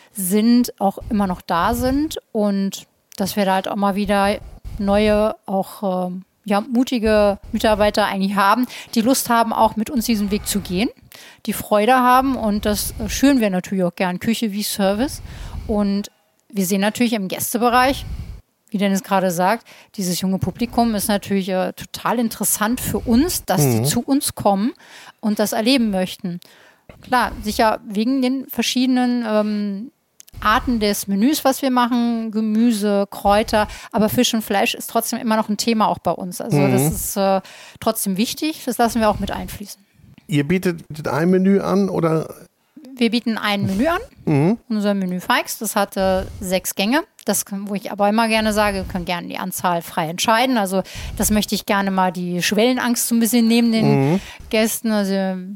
sind, auch immer noch da sind und dass wir da halt auch mal wieder neue, auch ähm, ja, mutige Mitarbeiter eigentlich haben, die Lust haben, auch mit uns diesen Weg zu gehen, die Freude haben und das schüren wir natürlich auch gern, Küche wie Service. Und wir sehen natürlich im Gästebereich, wie Dennis gerade sagt, dieses junge Publikum ist natürlich äh, total interessant für uns, dass Mhm. die zu uns kommen und das erleben möchten. Klar, sicher wegen den verschiedenen ähm, Arten des Menüs, was wir machen, Gemüse, Kräuter, aber Fisch und Fleisch ist trotzdem immer noch ein Thema auch bei uns. Also Mhm. das ist äh, trotzdem wichtig, das lassen wir auch mit einfließen. Ihr bietet ein Menü an oder? Wir bieten ein Menü an, Mhm. unser Menü Fikes, das hat äh, sechs Gänge. Das, kann- wo ich aber immer gerne sage, wir können gerne die Anzahl frei entscheiden. Also das möchte ich gerne mal die Schwellenangst so ein bisschen nehmen den Gästen. Also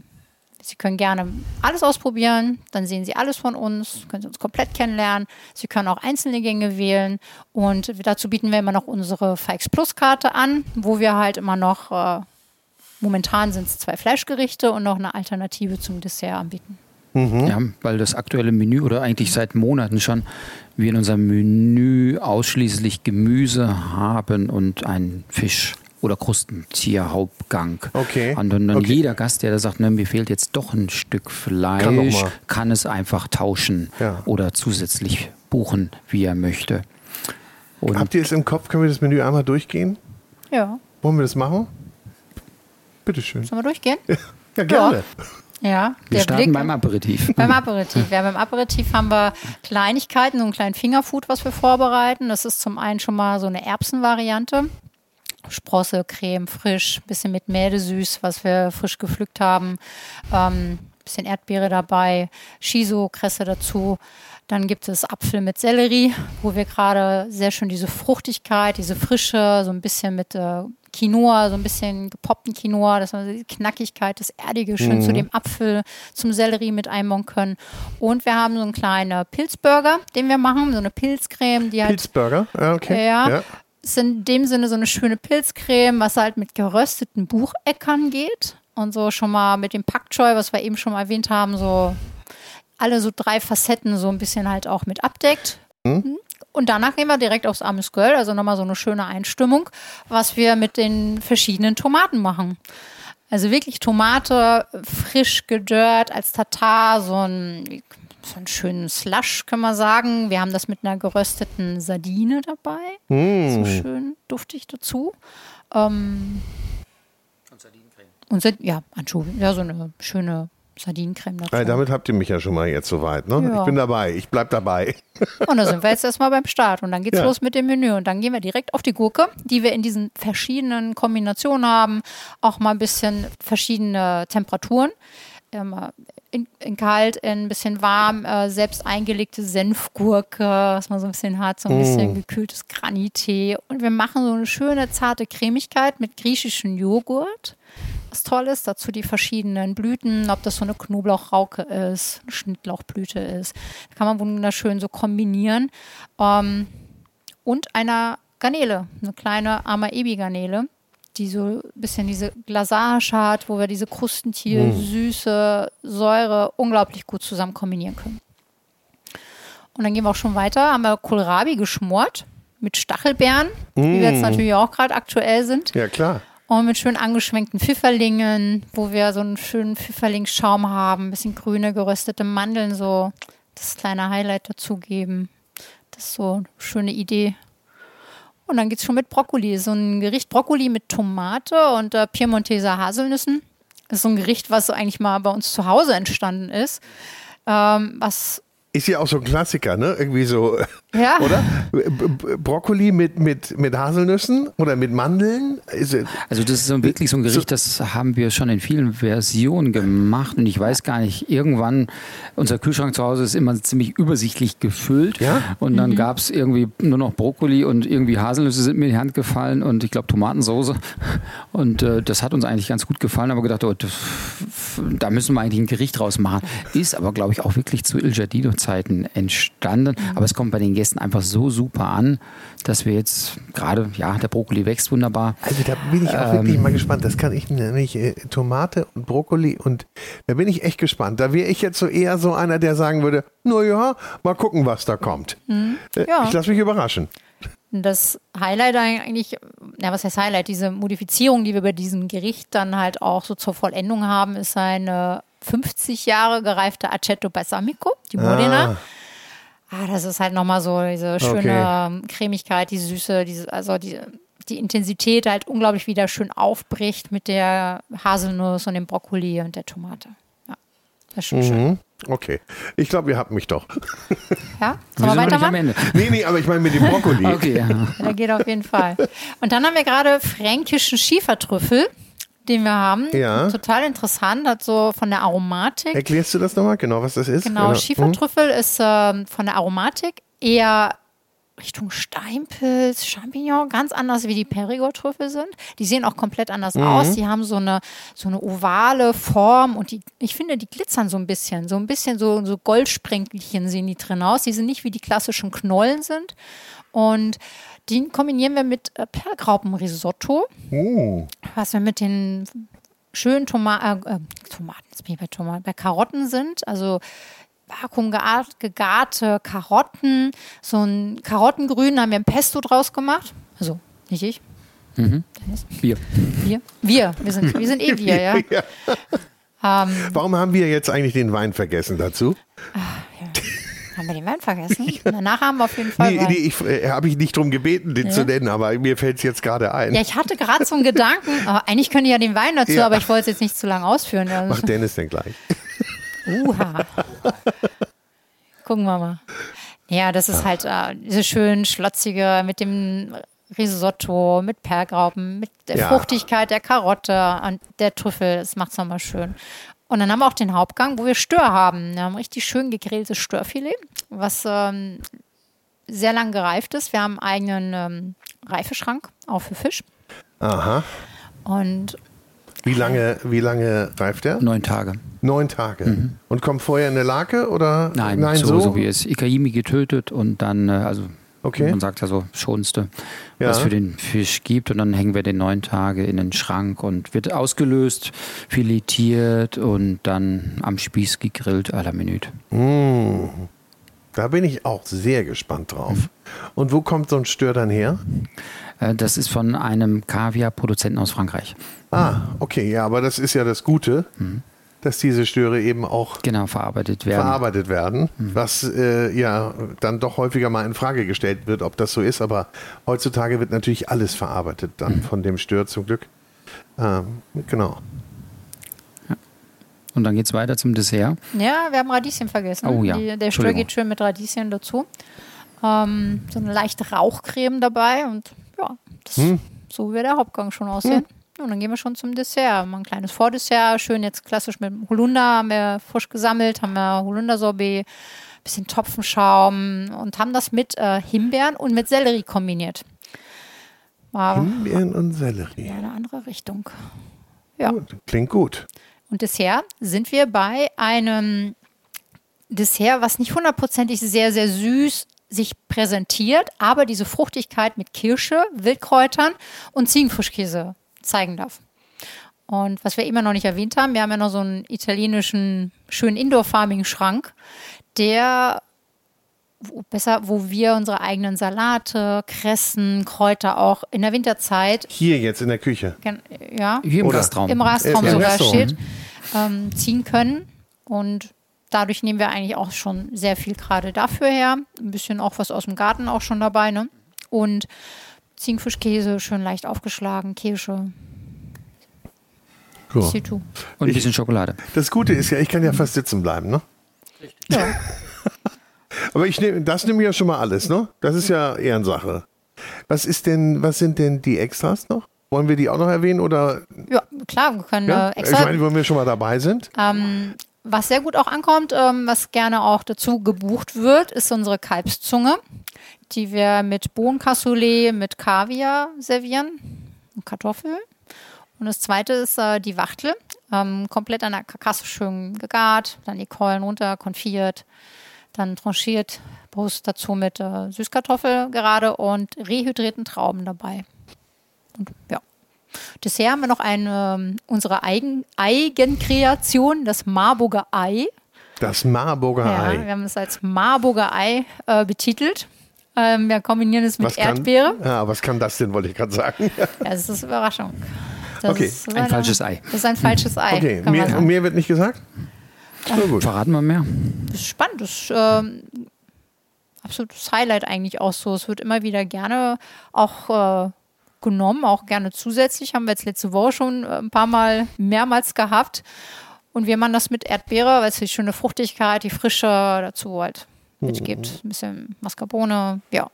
Sie können gerne alles ausprobieren, dann sehen Sie alles von uns, können Sie uns komplett kennenlernen. Sie können auch einzelne Gänge wählen und dazu bieten wir immer noch unsere Fikes Plus Karte an, wo wir halt immer noch, äh, momentan sind es zwei Fleischgerichte und noch eine Alternative zum Dessert anbieten. Ja, weil das aktuelle Menü oder eigentlich seit Monaten schon wir in unserem Menü ausschließlich Gemüse haben und einen Fisch oder Krustentierhauptgang. Okay. Und dann Okay. jeder Gast, der da sagt, ne, mir fehlt jetzt doch ein Stück Fleisch, Kann noch mal. kann es einfach tauschen Ja. oder zusätzlich buchen, wie er möchte. Und Habt ihr es im Kopf? Können wir das Menü einmal durchgehen? Ja, Wollen wir das machen? Bitteschön. sollen wir durchgehen? Ja, gerne. Ja, wir der starten Blick beim Aperitif. beim Aperitif. Ja, beim Aperitif haben wir Kleinigkeiten, so einen kleinen Fingerfood, was wir vorbereiten. Das ist zum einen schon mal so eine Erbsenvariante. Sprosse, Creme, frisch, bisschen mit Mäde süß, was wir frisch gepflückt haben. Ähm, bisschen Erdbeere dabei, Shiso, Kresse dazu. Dann gibt es Apfel mit Sellerie, wo wir gerade sehr schön diese Fruchtigkeit, diese Frische, so ein bisschen mit äh, Quinoa, so ein bisschen gepoppten Quinoa, dass wir die Knackigkeit, das Erdige schön zu dem Apfel, zum Sellerie mit einbauen können. Und wir haben so einen kleinen Pilzburger, den wir machen, so eine Pilzcreme, die halt Pilzburger? Ja, okay. ja, Ja. ist in dem Sinne so eine schöne Pilzcreme, was halt mit gerösteten Bucheckern geht. Und so schon mal mit dem Pak Choi, was wir eben schon mal erwähnt haben, so alle so drei Facetten so ein bisschen halt auch mit abdeckt. Mhm. Und danach gehen wir direkt aufs Amüsgöl, also nochmal so eine schöne Einstimmung, was wir mit den verschiedenen Tomaten machen. Also wirklich Tomate frisch gedörrt als Tatar, so ein, so einen schönen Slush, kann man sagen. Wir haben das mit einer gerösteten Sardine dabei, mm. so schön duftig dazu. Ähm, und Sardinencreme. Und ja, Anchovy, ja, so eine schöne Sardinencreme dazu. Ja, damit habt ihr mich ja schon mal jetzt soweit, ne? Ja. Ich bin dabei, ich bleib dabei. Und da sind wir jetzt erstmal beim Start und dann geht's ja. los mit dem Menü und dann gehen wir direkt auf die Gurke, die wir in diesen verschiedenen Kombinationen haben, auch mal ein bisschen verschiedene Temperaturen. In, in kalt, in ein bisschen warm, äh, selbst eingelegte Senfgurke, was man so ein bisschen hat, so ein bisschen mm. gekühltes Granitee. Und wir machen so eine schöne, zarte Cremigkeit mit griechischem Joghurt. Was toll ist, dazu die verschiedenen Blüten, ob das so eine Knoblauchrauke ist, eine Schnittlauchblüte ist. Da kann man wunderschön so kombinieren. Ähm, und einer Garnele, eine kleine Ama-Ebi-Garnele, die so ein bisschen diese Glasage hat, wo wir diese Krustentier, mm. Süße, Säure unglaublich gut zusammen kombinieren können. Und dann gehen wir auch schon weiter, haben wir Kohlrabi geschmort mit Stachelbeeren, mm. die wir jetzt natürlich auch gerade aktuell sind. Ja, klar. Und mit schön angeschwenkten Pfifferlingen, wo wir so einen schönen Pfifferlingsschaum haben, ein bisschen grüne geröstete Mandeln, so das kleine Highlight dazugeben. Das ist so eine schöne Idee. Und dann geht es schon mit Brokkoli. So ein Gericht Brokkoli mit Tomate und äh, Piemonteser Haselnüssen. Das ist so ein Gericht, was so eigentlich mal bei uns zu Hause entstanden ist. Ähm, was Ist ja auch so ein Klassiker, ne? Irgendwie so, ja. oder? Brokkoli mit, mit, mit Haselnüssen oder mit Mandeln? Also das ist so wirklich so ein Gericht, das haben wir schon in vielen Versionen gemacht und ich weiß gar nicht, irgendwann, unser Kühlschrank zu Hause ist immer ziemlich übersichtlich gefüllt ja? und dann mhm. gab es irgendwie nur noch Brokkoli und irgendwie Haselnüsse sind mir in die Hand gefallen und ich glaube Tomatensoße und äh, das hat uns eigentlich ganz gut gefallen, aber gedacht, oh, das, da müssen wir eigentlich ein Gericht draus machen. Ist aber, glaube ich, auch wirklich zu Il Giardino Zeiten entstanden, mhm. aber es kommt bei den Gästen einfach so super an, dass wir jetzt gerade, ja, der Brokkoli wächst wunderbar. Also da bin ich auch ähm, wirklich mal gespannt, das kann ich nämlich, äh, Tomate und Brokkoli und da bin ich echt gespannt. Da wäre ich jetzt so eher so einer, der sagen würde, naja, mal gucken, was da kommt. Mhm. Äh, ja. Ich lasse mich überraschen. Das Highlight eigentlich, ja, was heißt Highlight? Diese Modifizierung, die wir bei diesem Gericht dann halt auch so zur Vollendung haben, ist eine fünfzig Jahre gereifte Aceto Balsamico, die Modena. Ah. Ah, das ist halt nochmal so diese schöne okay. Cremigkeit, die Süße, diese, also die, die Intensität halt unglaublich wieder schön aufbricht mit der Haselnuss und dem Brokkoli und der Tomate. Ja, das ist schon mhm. schön. Okay, ich glaube, ihr habt mich doch. Ja, sollen wir weitermachen? Nee, nee, aber ich meine mit dem Brokkoli. Okay, ja. Der geht auf jeden Fall. Und dann haben wir gerade fränkischen Schiefertrüffel, den wir haben. Ja. Total interessant, hat so von der Aromatik. Erklärst du das nochmal, genau, was das ist? Genau, genau. Schiefertrüffel hm. ist äh, von der Aromatik eher Richtung Steinpilz, Champignon, ganz anders wie die Perigord-Trüffel sind. Die sehen auch komplett anders mhm. aus. Die haben so eine, so eine ovale Form und die, ich finde, die glitzern so ein bisschen. So ein bisschen so, so Goldsprenkelchen sehen die drin aus. Die sind nicht wie die klassischen Knollen sind. Und die kombinieren wir mit äh, Perlgraupenrisotto, oh. was wir mit den schönen Toma- äh, Tomaten, jetzt bin ich bei Tomaten, bei Karotten sind, also vakuumgegarte Karotten, so ein Karottengrün, haben wir ein Pesto draus gemacht, also nicht ich. Mhm. Wir. Wir, wir, wir sind, wir sind eh wir, ja. ja. Ähm, Warum haben wir jetzt eigentlich den Wein vergessen dazu? Ach, ja. Haben wir den Wein vergessen? Ja. Danach haben wir auf jeden Fall. Nee, nee ich äh, habe ich nicht drum gebeten, den ja. zu nennen, aber mir fällt es jetzt gerade ein. Ja, ich hatte gerade so einen Gedanken, oh, eigentlich könnte ich ja den Wein dazu, ja. aber ich wollte es jetzt nicht zu lange ausführen. Also. Macht Dennis denn gleich? Uha. Gucken wir mal. Ja, das ist halt äh, diese schön schlotzige mit dem Risotto, mit Perlgraupen, mit der ja. Fruchtigkeit der Karotte und der Trüffel. Das macht es nochmal schön. Und dann haben wir auch den Hauptgang, wo wir Stör haben. Wir haben richtig schön gegrilltes Störfilet, was ähm, sehr lang gereift ist. Wir haben einen eigenen ähm, Reifeschrank, auch für Fisch. Aha. Und wie lange, wie lange reift der? Neun Tage. Neun Tage. Mhm. Und kommt vorher in eine Lake oder? Nein, Nein so, so? so wie es Ikaimi getötet und dann, also Okay. Man sagt ja so, schonste, Ja. was für den Fisch gibt. Und dann hängen wir den neun Tage in den Schrank und wird ausgelöst, filetiert und dann am Spieß gegrillt à la Minute. Mmh. Da bin ich auch sehr gespannt drauf. Mhm. Und wo kommt so ein Stör dann her? Äh, das ist von einem Kaviar-Produzenten aus Frankreich. Ah, okay, ja, aber das ist ja das Gute, mhm. dass diese Störe eben auch genau, verarbeitet werden. Verarbeitet werden, mhm. was äh, ja dann doch häufiger mal in Frage gestellt wird, ob das so ist. Aber heutzutage wird natürlich alles verarbeitet dann mhm. von dem Stör zum Glück. Ähm, genau. Und dann geht es weiter zum Dessert. Ja, wir haben Radieschen vergessen. Oh ja. Die, der Stör geht schön mit Radieschen dazu. Ähm, so eine leichte Rauchcreme dabei und ja, das, hm. so wird der Hauptgang schon aussehen. Hm. Und dann gehen wir schon zum Dessert. Mal ein kleines Vordessert, schön jetzt klassisch mit Holunder, haben wir frisch gesammelt, haben wir Holundersorbet, bisschen Topfenschaum und haben das mit äh, Himbeeren und mit Sellerie kombiniert. War Himbeeren und Sellerie. Ja, eine andere Richtung. Ja. Gut, klingt gut. Und Dessert sind wir bei einem Dessert, was nicht hundertprozentig sehr, sehr süß sich präsentiert, aber diese Fruchtigkeit mit Kirsche, Wildkräutern und Ziegenfrischkäse zeigen darf. Und was wir immer noch nicht erwähnt haben, wir haben ja noch so einen italienischen, schönen indoorfarmigen Schrank, der wo, besser, wo wir unsere eigenen Salate, Kressen, Kräuter auch in der Winterzeit hier jetzt in der Küche. Ja, hier im Oder Gastraum. Im Gastraum Im sogar Restaurant. steht, ähm, ziehen können. Und dadurch nehmen wir eigentlich auch schon sehr viel gerade dafür her. Ein bisschen auch was aus dem Garten auch schon dabei. Ne? Und Ziegenfischkäse, schön leicht aufgeschlagen, Kirsche. Cool. Und ein bisschen Schokolade. Das Gute ist ja, ich kann ja fast sitzen bleiben, ne? Ja. Aber ich nehm, das nehme ich ja schon mal alles, ne? Das ist ja Ehrensache. Was ist denn, was sind denn die Extras noch? Wollen wir die auch noch erwähnen oder? Ja, klar, wir können Ja? äh, extra. Ich meine, wenn wir schon mal dabei sind. Ähm, was sehr gut auch ankommt, ähm, was gerne auch dazu gebucht wird, ist unsere Kalbszunge, die wir mit Bohnencassoulet mit Kaviar servieren und Kartoffeln. Und das zweite ist äh, die Wachtel, ähm, komplett an der Karkasse schön gegart, dann die Keulen runter, konfiert, dann tranchiert, Brust dazu mit äh, Süßkartoffel gerade und rehydrierten Trauben dabei. Und ja. Dessert haben wir noch eine, unsere Eigen, Eigenkreation, das Marburger Ei. Das Marburger Ja, Ei. wir haben es als Marburger Ei äh, betitelt. Ähm, wir kombinieren es mit Was kann, Erdbeere. ja, was kann das denn, wollte ich gerade sagen. Ja, das ist Überraschung. Das Okay. ist Ein leider- falsches Ei. Das ist ein falsches Ei. Okay, kann man mehr, sagen. mehr wird nicht gesagt? Na gut. Verraten wir mehr? Das ist spannend. Das ist ähm, absolutes Highlight eigentlich auch so. Es wird immer wieder gerne auch äh, genommen, auch gerne zusätzlich. Haben wir jetzt letzte Woche schon äh, ein paar Mal mehrmals gehabt. Und wir machen das mit Erdbeere, weil es die schöne Fruchtigkeit, die Frische dazu halt mitgibt. Ein bisschen Mascarpone, ja.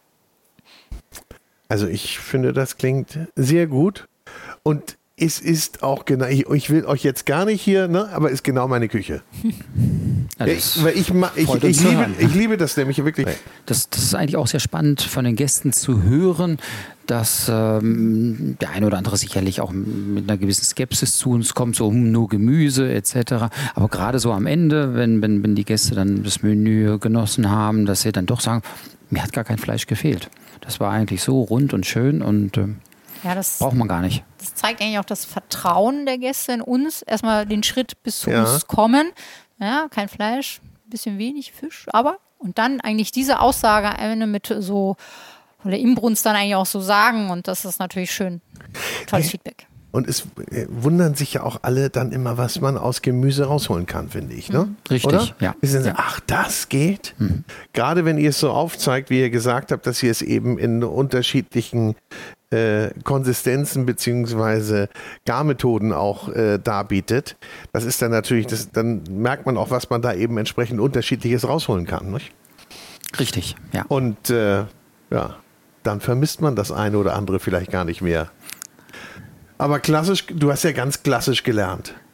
Also ich finde, das klingt sehr gut. Und es ist auch genau, ich, ich will euch jetzt gar nicht hier, ne, aber ist genau meine Küche. Ja, das ich, weil ich, ma- ich, freut ich, uns zu liebe, hören. ich liebe das nämlich wirklich. Das, das ist eigentlich auch sehr spannend von den Gästen zu hören, dass ähm, der eine oder andere sicherlich auch mit einer gewissen Skepsis zu uns kommt, so hm, nur Gemüse et cetera. Aber gerade so am Ende, wenn, wenn, wenn die Gäste dann das Menü genossen haben, dass sie dann doch sagen, mir hat gar kein Fleisch gefehlt. Das war eigentlich so rund und schön und ähm, Ja, das, braucht man gar nicht. das zeigt eigentlich auch das Vertrauen der Gäste in uns. Erstmal den Schritt bis zu Ja. uns kommen. Ja, kein Fleisch, ein bisschen wenig Fisch, aber und dann eigentlich diese Aussage am Ende mit so oder Inbrunst dann eigentlich auch so sagen und das ist natürlich schön. Tolles Feedback. Und es äh, wundern sich ja auch alle dann immer, was man aus Gemüse rausholen kann, finde ich. Ne? Richtig, Oder? ja. Wir sind so, Ja. ach, das geht? Gerade wenn ihr es so aufzeigt, wie ihr gesagt habt, dass ihr es eben in unterschiedlichen äh, Konsistenzen beziehungsweise Garmethoden auch äh, darbietet. Das ist dann natürlich, das, dann merkt man auch, was man da eben entsprechend Unterschiedliches rausholen kann. Nicht? Richtig, ja. Und äh, ja, dann vermisst man das eine oder andere vielleicht gar nicht mehr. Aber klassisch, du hast ja ganz klassisch gelernt.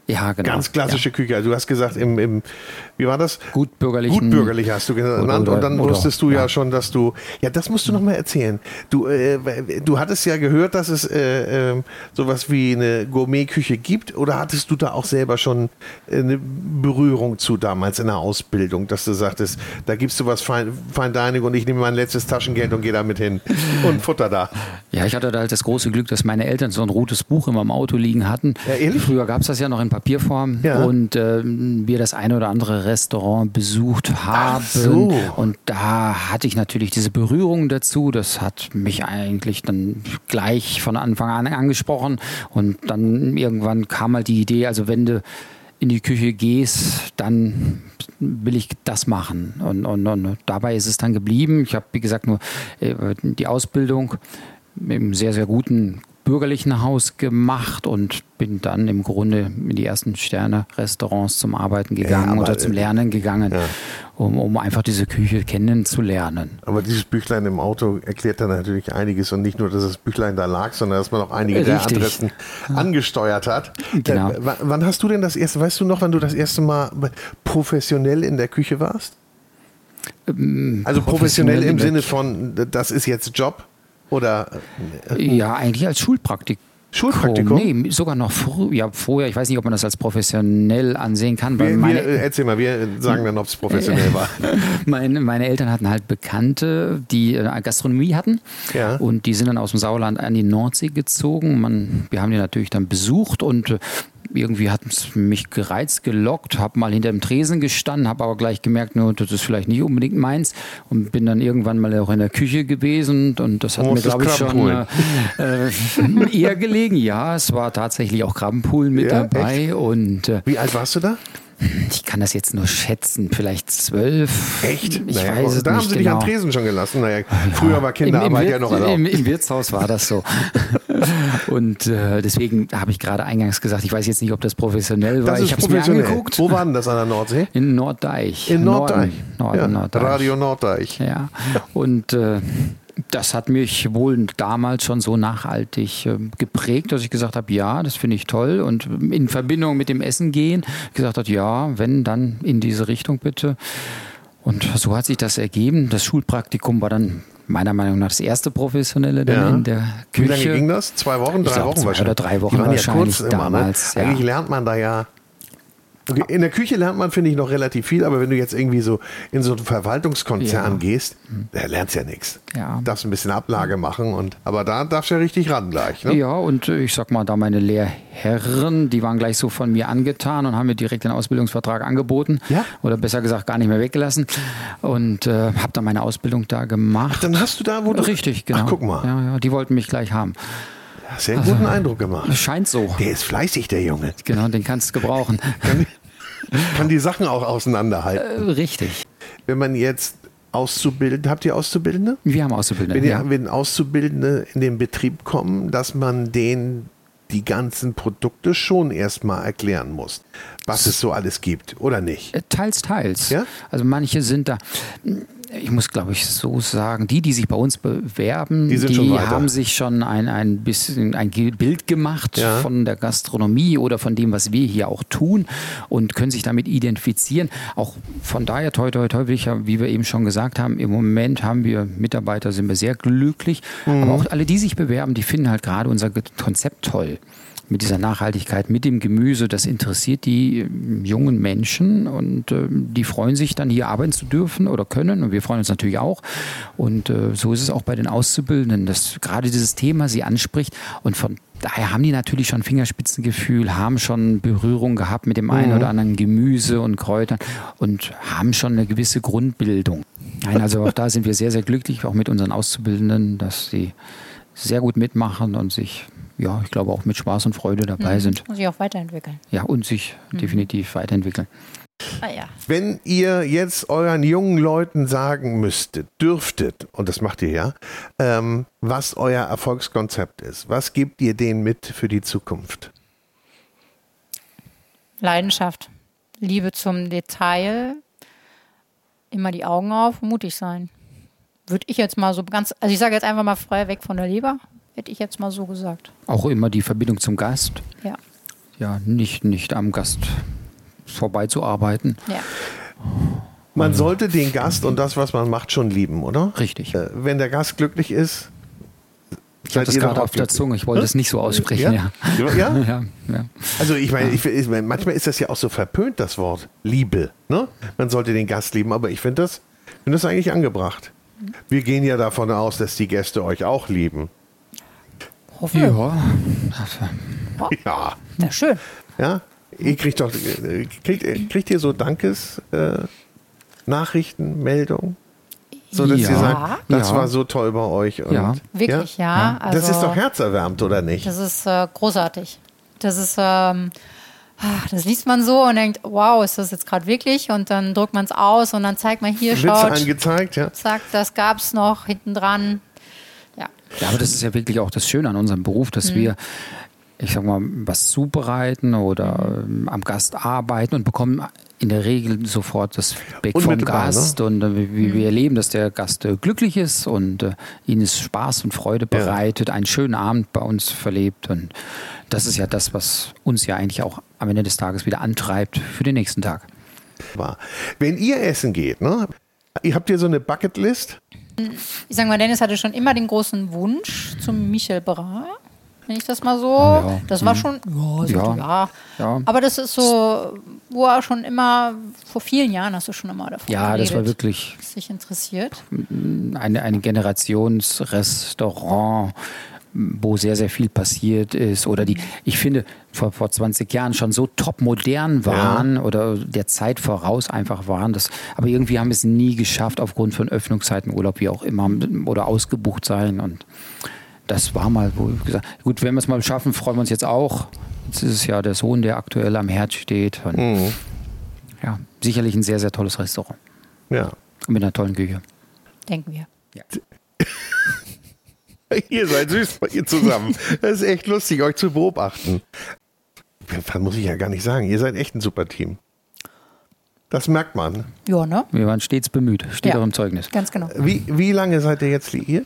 Ja, genau. Ganz klassische ja. Küche. Also du hast gesagt, im, im wie war das? Gutbürgerlich. Gutbürgerlich hast du genannt. Oder, und dann oder, wusstest du ja, ja schon, dass du, ja, das musst du noch mal erzählen. Du, äh, du hattest ja gehört, dass es äh, äh, sowas wie eine Gourmetküche gibt, oder hattest du da auch selber schon eine Berührung zu damals in der Ausbildung, dass du sagtest, da gibst du was Fein, Fine Dining und ich nehme mein letztes Taschengeld und gehe damit hin und futter da. Ja, ich hatte da halt das große Glück, dass meine Eltern so ein rotes Buch immer im Auto liegen hatten. Ja, ehrlich? Früher gab es das ja noch in Papierform Ja. und äh, wir das eine oder andere Restaurant besucht haben. Ach so. Und da hatte ich natürlich diese Berührung dazu. Das hat mich eigentlich dann gleich von Anfang an angesprochen. Und dann irgendwann kam halt die Idee, also wenn du in die Küche gehst, dann will ich das machen. Und, und, und dabei ist es dann geblieben. Ich habe, wie gesagt, nur äh, die Ausbildung im sehr, sehr guten bürgerlichen Haus gemacht und bin dann im Grunde in die ersten Sterne-Restaurants zum Arbeiten gegangen ja, oder zum Lernen gegangen, ja. um, um einfach diese Küche kennenzulernen. Aber dieses Büchlein im Auto erklärt dann natürlich einiges und nicht nur, dass das Büchlein da lag, sondern dass man auch einige der Richtig. Adressen angesteuert hat. Genau. Äh, w- wann hast du denn das erste, weißt du noch, wann du das erste Mal professionell in der Küche warst? Also professionell im Sinne von, das ist jetzt Job? Oder äh, Ja, eigentlich als Schulpraktikum. Schulpraktikum? Nee, sogar noch früh, ja, vorher. Ich weiß nicht, ob man das als professionell ansehen kann. Weil wir, meine, wir, erzähl mal, wir sagen dann, ob es professionell war. meine, meine Eltern hatten halt Bekannte, die äh, Gastronomie hatten. Ja. Und die sind dann aus dem Sauerland an die Nordsee gezogen. Man, wir haben die natürlich dann besucht und äh, irgendwie hat es mich gereizt, gelockt, habe mal hinter dem Tresen gestanden, habe aber gleich gemerkt, no, das ist vielleicht nicht unbedingt meins und bin dann irgendwann mal auch in der Küche gewesen und das hat Du mir, musstest glaube ich, schon Krabbenpoolen. äh, äh, eher gelegen. Ja, es war tatsächlich auch Krabbenpool mit Ja, dabei und äh, Wie alt warst du da? ich kann das jetzt nur schätzen, vielleicht zwölf. Echt? Ich naja, weiß es da nicht haben sie dich genau. am Tresen schon gelassen. Naja, früher war Kinderarbeit Im, im ja noch Wirt- erlaubt. Im, Im Wirtshaus war das so. Und äh, deswegen habe ich gerade eingangs gesagt, ich weiß jetzt nicht, ob das professionell war. Das ich ist habe es mir professionell. angeguckt. Wo war denn das an der Nordsee? In Norddeich. In Norddeich. Norden, Norden, ja, Norddeich. Radio Norddeich. Ja. Und äh, das hat mich wohl damals schon so nachhaltig äh, geprägt, dass ich gesagt habe, ja, das finde ich toll. Und in Verbindung mit dem Essen gehen, gesagt habe, ja, wenn, dann in diese Richtung bitte. Und so hat sich das ergeben. Das Schulpraktikum war dann meiner Meinung nach das erste professionelle dann Ja. in der Wie Küche. lange ging das? Zwei Wochen, Ich drei glaub, Wochen zwei wahrscheinlich. oder drei Wochen Die waren wahrscheinlich ja kurz immer, damals, ne? ja. Eigentlich lernt man da ja. Okay, in der Küche lernt man, finde ich, noch relativ viel, aber wenn du jetzt irgendwie so in so einen Verwaltungskonzern Ja. gehst, da lernst du ja nichts. Ja. Darfst ein bisschen Ablage machen, und aber da darfst du ja richtig ran gleich. Ne? Ja, und äh, ich sag mal, da meine Lehrherren, die waren gleich so von mir angetan und haben mir direkt den Ausbildungsvertrag angeboten. Ja? Oder besser gesagt, gar nicht mehr weggelassen. Und äh, habe dann meine Ausbildung da gemacht. Dann hast du da, wo du... Richtig, genau. Ach, guck mal. Ja, ja, die wollten mich gleich haben. Hast ja einen guten Eindruck gemacht. Scheint so. Der ist fleißig, der Junge. Genau, den kannst du gebrauchen. Kann die Sachen auch auseinanderhalten. Äh, richtig. Wenn man jetzt Auszubildende, habt ihr Auszubildende? Wir haben Auszubildende. Wenn, ihr, ja. wenn Auszubildende in den Betrieb kommen, dass man denen die ganzen Produkte schon erstmal erklären muss, was es so alles gibt, oder nicht? Äh, Teils, teils. Ja? Also manche sind da, ich muss glaube ich so sagen, die, die sich bei uns bewerben, Die die, sind schon weiter. haben sich schon ein, ein bisschen ein Ge- Bild gemacht Ja. von der Gastronomie oder von dem, was wir hier auch tun und können sich damit identifizieren. Auch von daher, toi, toi, toi, wie, ich, ja- wie wir eben schon gesagt haben, im Moment haben wir Mitarbeiter, sind wir sehr glücklich. Mhm. Aber auch alle, die sich bewerben, die finden halt gerade unser Ge- Konzept toll. Mit dieser Nachhaltigkeit, mit dem Gemüse, das interessiert die äh, jungen Menschen und äh, die freuen sich dann hier arbeiten zu dürfen oder können und wir freuen uns natürlich auch und äh, so ist es auch bei den Auszubildenden, dass gerade dieses Thema sie anspricht und von daher haben die natürlich schon Fingerspitzengefühl, haben schon Berührung gehabt mit dem einen oder anderen Gemüse und Kräutern und haben schon eine gewisse Grundbildung. Nein, also auch da sind wir sehr, sehr glücklich, auch mit unseren Auszubildenden, dass sie sehr gut mitmachen und sich, ja, ich glaube auch mit Spaß und Freude dabei sind. Muss ich auch weiterentwickeln. Ja, und sich definitiv weiterentwickeln. Ah ja. Wenn ihr jetzt euren jungen Leuten sagen müsstet, dürftet, und das macht ihr ja, ähm, was euer Erfolgskonzept ist, was gebt ihr denen mit für die Zukunft? Leidenschaft, Liebe zum Detail, immer die Augen auf, mutig sein. Würde ich jetzt mal so ganz, also ich sage jetzt einfach mal frei weg von der Leber, hätte ich jetzt mal so gesagt. Auch immer die Verbindung zum Gast. Ja. ja, nicht, nicht am Gast vorbeizuarbeiten. Ja. Man sollte den Gast und das, was man macht, schon lieben, oder? Richtig. Äh, wenn der Gast glücklich ist, ich habe das ihr doch gerade auch auf der glücklich. Zunge, ich wollte es nicht so aussprechen. Ja? Ja, Ja? ja, ja. Also ich meine, ich, ich, manchmal ist das ja auch so verpönt, das Wort Liebe. Ne? Man sollte den Gast lieben, aber ich finde das, find das eigentlich angebracht. Wir gehen ja davon aus, dass die Gäste euch auch lieben. Hoffen wir. Ja, Ja. Ja, schön. Ja? Ihr kriegt doch, kriegt, kriegt ihr so Dankes äh, Nachrichten, Meldungen? So, dass Ja. ihr sagt, das Ja. war so toll bei euch. Und, Ja. Wirklich, ja. Ja. Also, Das ist doch herzerwärmend, oder nicht? Das ist äh, großartig. Das ist, ähm, ach, das liest man so und denkt, wow, ist das jetzt gerade wirklich? Und dann drückt man es aus und dann zeigt man hier, Witze schaut, angezeigt, ja. zack, das gab's noch hinten dran. Ja. Ja, aber das ist ja wirklich auch das Schöne an unserem Beruf, dass wir, ich sag mal, was zubereiten oder ähm, am Gast arbeiten und bekommen in der Regel sofort das Feedback vom Unmittelbar, Gast. Und äh, wir, wir erleben, dass der Gast äh, glücklich ist und äh, ihnen es Spaß und Freude bereitet, einen schönen Abend bei uns verlebt. Und das ist ja das, was uns ja eigentlich auch am Ende des Tages wieder antreibt für den nächsten Tag. War. Wenn ihr essen geht, ne? Ihr habt ihr so eine Bucketlist? Ich sag mal, Dennis hatte schon immer den großen Wunsch zum Michel Bras. Wenn ich das mal so. Ja. Das war schon. Ja, so, Ja. ja. Ja. Aber das ist so, wo er schon immer, vor vielen Jahren hast du schon immer davon Ja, geredet, das war wirklich was dich interessiert. eine, eine Generationsrestaurant, wo sehr, sehr viel passiert ist oder die, ich finde, vor, vor zwanzig Jahren schon so top modern waren Ja. oder der Zeit voraus einfach waren. Das, aber irgendwie haben wir es nie geschafft, aufgrund von Öffnungszeiten, Urlaub, wie auch immer, oder ausgebucht sein. Und das war mal, wo ich gesagt gut, wenn wir es mal schaffen, freuen wir uns jetzt auch. Jetzt ist es ja der Sohn, der aktuell am Herd steht. Und Mhm. ja, sicherlich ein sehr, sehr tolles Restaurant. Ja. Mit einer tollen Küche. Denken wir. Ihr seid süß ihr zusammen. Das ist echt lustig, euch zu beobachten. Das muss ich ja gar nicht sagen. Ihr seid echt ein super Team. Das merkt man. Ja, ne? Wir waren stets bemüht, steht Ja. auch im Zeugnis. Ganz genau. Wie, wie lange seid ihr jetzt liiert?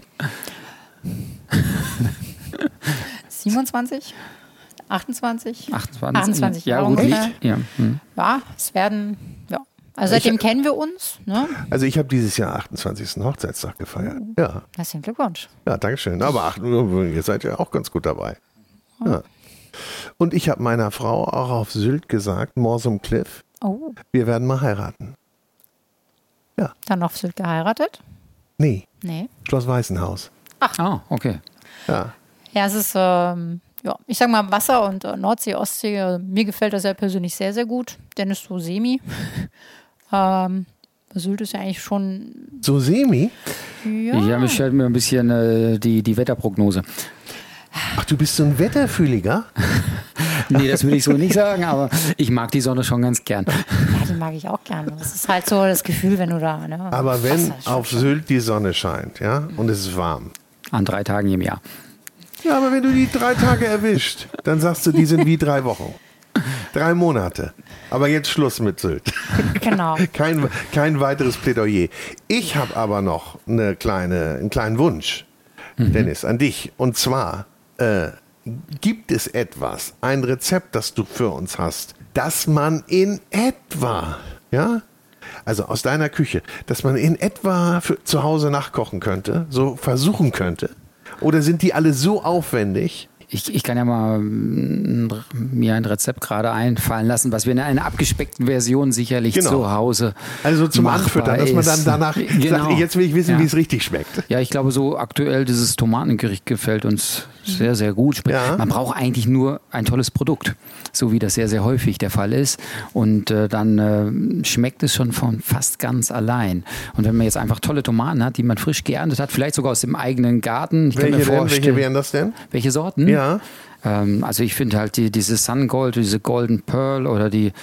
siebenundzwanzig? achtundzwanzig? achtundzwanzig, achtundzwanzig ja, Jahre gut. ungefähr. Ja. Hm. Ja, es werden, ja. Also seitdem Ich- kennen wir uns, ne? Also ich habe dieses Jahr achtundzwanzigsten Hochzeitstag gefeiert. Ja, Herzlichen Glückwunsch. ja, danke schön. Aber ach, ihr seid ja auch ganz gut dabei. Ja. Und ich habe meiner Frau auch auf Sylt gesagt, Morsum Cliff, Oh, wir werden mal heiraten. dann auf Sylt geheiratet? Nee, Nee. Schloss Weißenhaus. Ah, okay. Ja. Ja, es ist, ähm, ja, ich sag mal Wasser und äh, Nordsee, Ostsee, äh, mir gefällt das ja persönlich sehr, sehr gut. Dennis so semi. ähm, Sylt ist ja eigentlich schon, So semi? ja, Ich habe mich halt mir ein bisschen äh, die, die Wetterprognose. Ach, du bist so ein Wetterfühliger? Nee, das will ich so nicht sagen, aber ich mag die Sonne schon ganz gern. ja, die mag ich auch gerne. Das ist halt so das Gefühl, wenn du da, ne? Aber wenn Wasser ist schon auf schön. Sylt die Sonne scheint, ja, und es ist warm. An drei Tagen im Jahr. Ja, aber wenn du die drei Tage erwischt, dann sagst du, die sind wie drei Wochen. Drei Monate. Aber jetzt Schluss mit Sylt. Genau. Kein, kein weiteres Plädoyer. Ich habe aber noch eine kleine, einen kleinen Wunsch, Dennis, an dich. Und zwar, äh, gibt es etwas, ein Rezept, das du für uns hast, das man in etwa, ja, also aus deiner Küche, dass man in etwa für, zu Hause nachkochen könnte, so versuchen könnte? Oder sind die alle so aufwendig? Ich, ich kann ja mal mm, mir ein Rezept gerade einfallen lassen, was wir in einer abgespeckten Version sicherlich Genau. zu Hause Also zum machbar Anfüttern, dass man dann ist. danach Genau. sagt, jetzt will ich wissen, Ja. wie es richtig schmeckt. Ja, ich glaube, so aktuell dieses Tomatengericht gefällt uns sehr, sehr gut. Ja. Man braucht eigentlich nur ein tolles Produkt, so wie das sehr, sehr häufig der Fall ist. Und äh, dann äh, schmeckt es schon von fast ganz allein. Und wenn man jetzt einfach tolle Tomaten hat, die man frisch geerntet hat, vielleicht sogar aus dem eigenen Garten. Ich kann Welche mir denn? vorstellen, Welche wären das denn? welche Sorten? Ja. Ähm, also ich finde halt die, diese Sun Gold, diese Golden Pearl oder die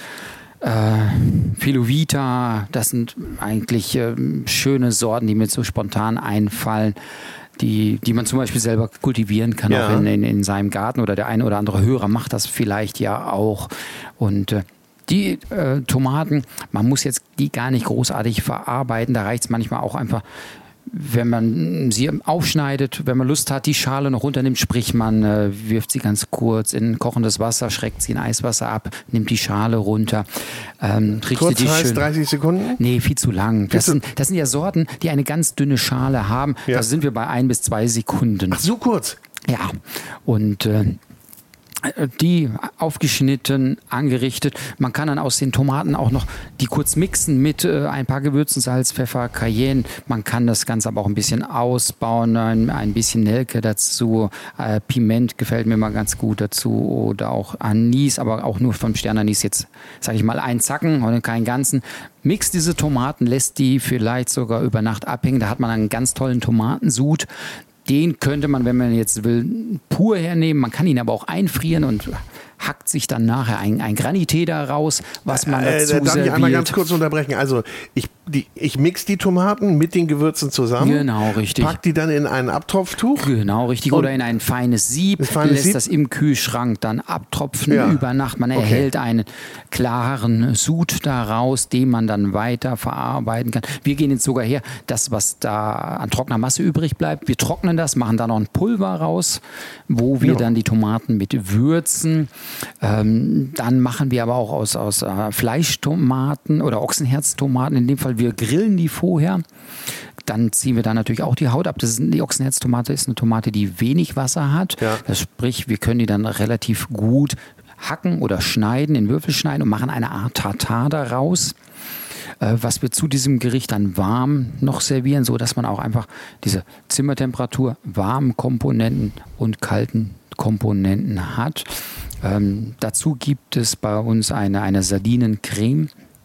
äh, Filovita, das sind eigentlich ähm, schöne Sorten, die mir so spontan einfallen, die, die man zum Beispiel selber kultivieren kann, Ja. auch in, in, in seinem Garten, oder der eine oder andere Hörer macht das vielleicht ja auch. Und äh, die äh, Tomaten, man muss jetzt die gar nicht großartig verarbeiten, da reicht es manchmal auch einfach wenn man sie aufschneidet, wenn man Lust hat, die Schale noch runternimmt, sprich man äh, wirft sie ganz kurz in kochendes Wasser, schreckt sie in Eiswasser ab, nimmt die Schale runter. Ähm, Kurz die heißt schön, dreißig Sekunden? Nee, viel zu lang. Das Viel sind, das sind ja Sorten, die eine ganz dünne Schale haben. Ja. Da sind wir bei ein bis zwei Sekunden. Ach, so kurz? Ja, und äh, die aufgeschnitten, angerichtet. Man kann dann aus den Tomaten auch noch die kurz mixen mit äh, ein paar Gewürzen, Salz, Pfeffer, Cayenne. Man kann das Ganze aber auch ein bisschen ausbauen, ein, ein bisschen Nelke dazu. Äh, Piment gefällt mir mal ganz gut dazu oder auch Anis, aber auch nur vom Sternanis jetzt, sage ich mal, einen Zacken und keinen ganzen. Mixt diese Tomaten, lässt die vielleicht sogar über Nacht abhängen. Da hat man einen ganz tollen Tomatensud. Den könnte man, wenn man jetzt will, pur hernehmen. Man kann ihn aber auch einfrieren und hackt sich dann nachher ein, ein Granité daraus, was man dazu äh, serviert. Darf ich einmal ganz kurz unterbrechen? Also ich, die, ich mix die Tomaten mit den Gewürzen zusammen. Genau, richtig. Pack die dann in ein Abtropftuch. Genau, richtig. Oder in ein feines Sieb. Feines lässt Sieb? das im Kühlschrank dann abtropfen Ja. über Nacht. Man Okay. erhält einen klaren Sud daraus, den man dann weiter verarbeiten kann. Wir gehen jetzt sogar her, das, was da an trockener Masse übrig bleibt, wir trocknen das, machen da noch ein Pulver raus, wo wir Ja. dann die Tomaten mit würzen. Ähm, dann machen wir aber auch aus, aus äh, Fleischtomaten oder Ochsenherztomaten, in dem Fall, wir grillen die vorher. Dann ziehen wir da natürlich auch die Haut ab. Das ist, die Ochsenherztomate ist eine Tomate, die wenig Wasser hat. Ja. Das sprich, wir können die dann relativ gut hacken oder schneiden, in Würfel schneiden und machen eine Art Tartar daraus, äh, was wir zu diesem Gericht dann warm noch servieren, so dass man auch einfach diese Zimmertemperatur, warmen Komponenten und kalten Komponenten hat. Ähm, dazu gibt es bei uns eine, eine Sardinencreme,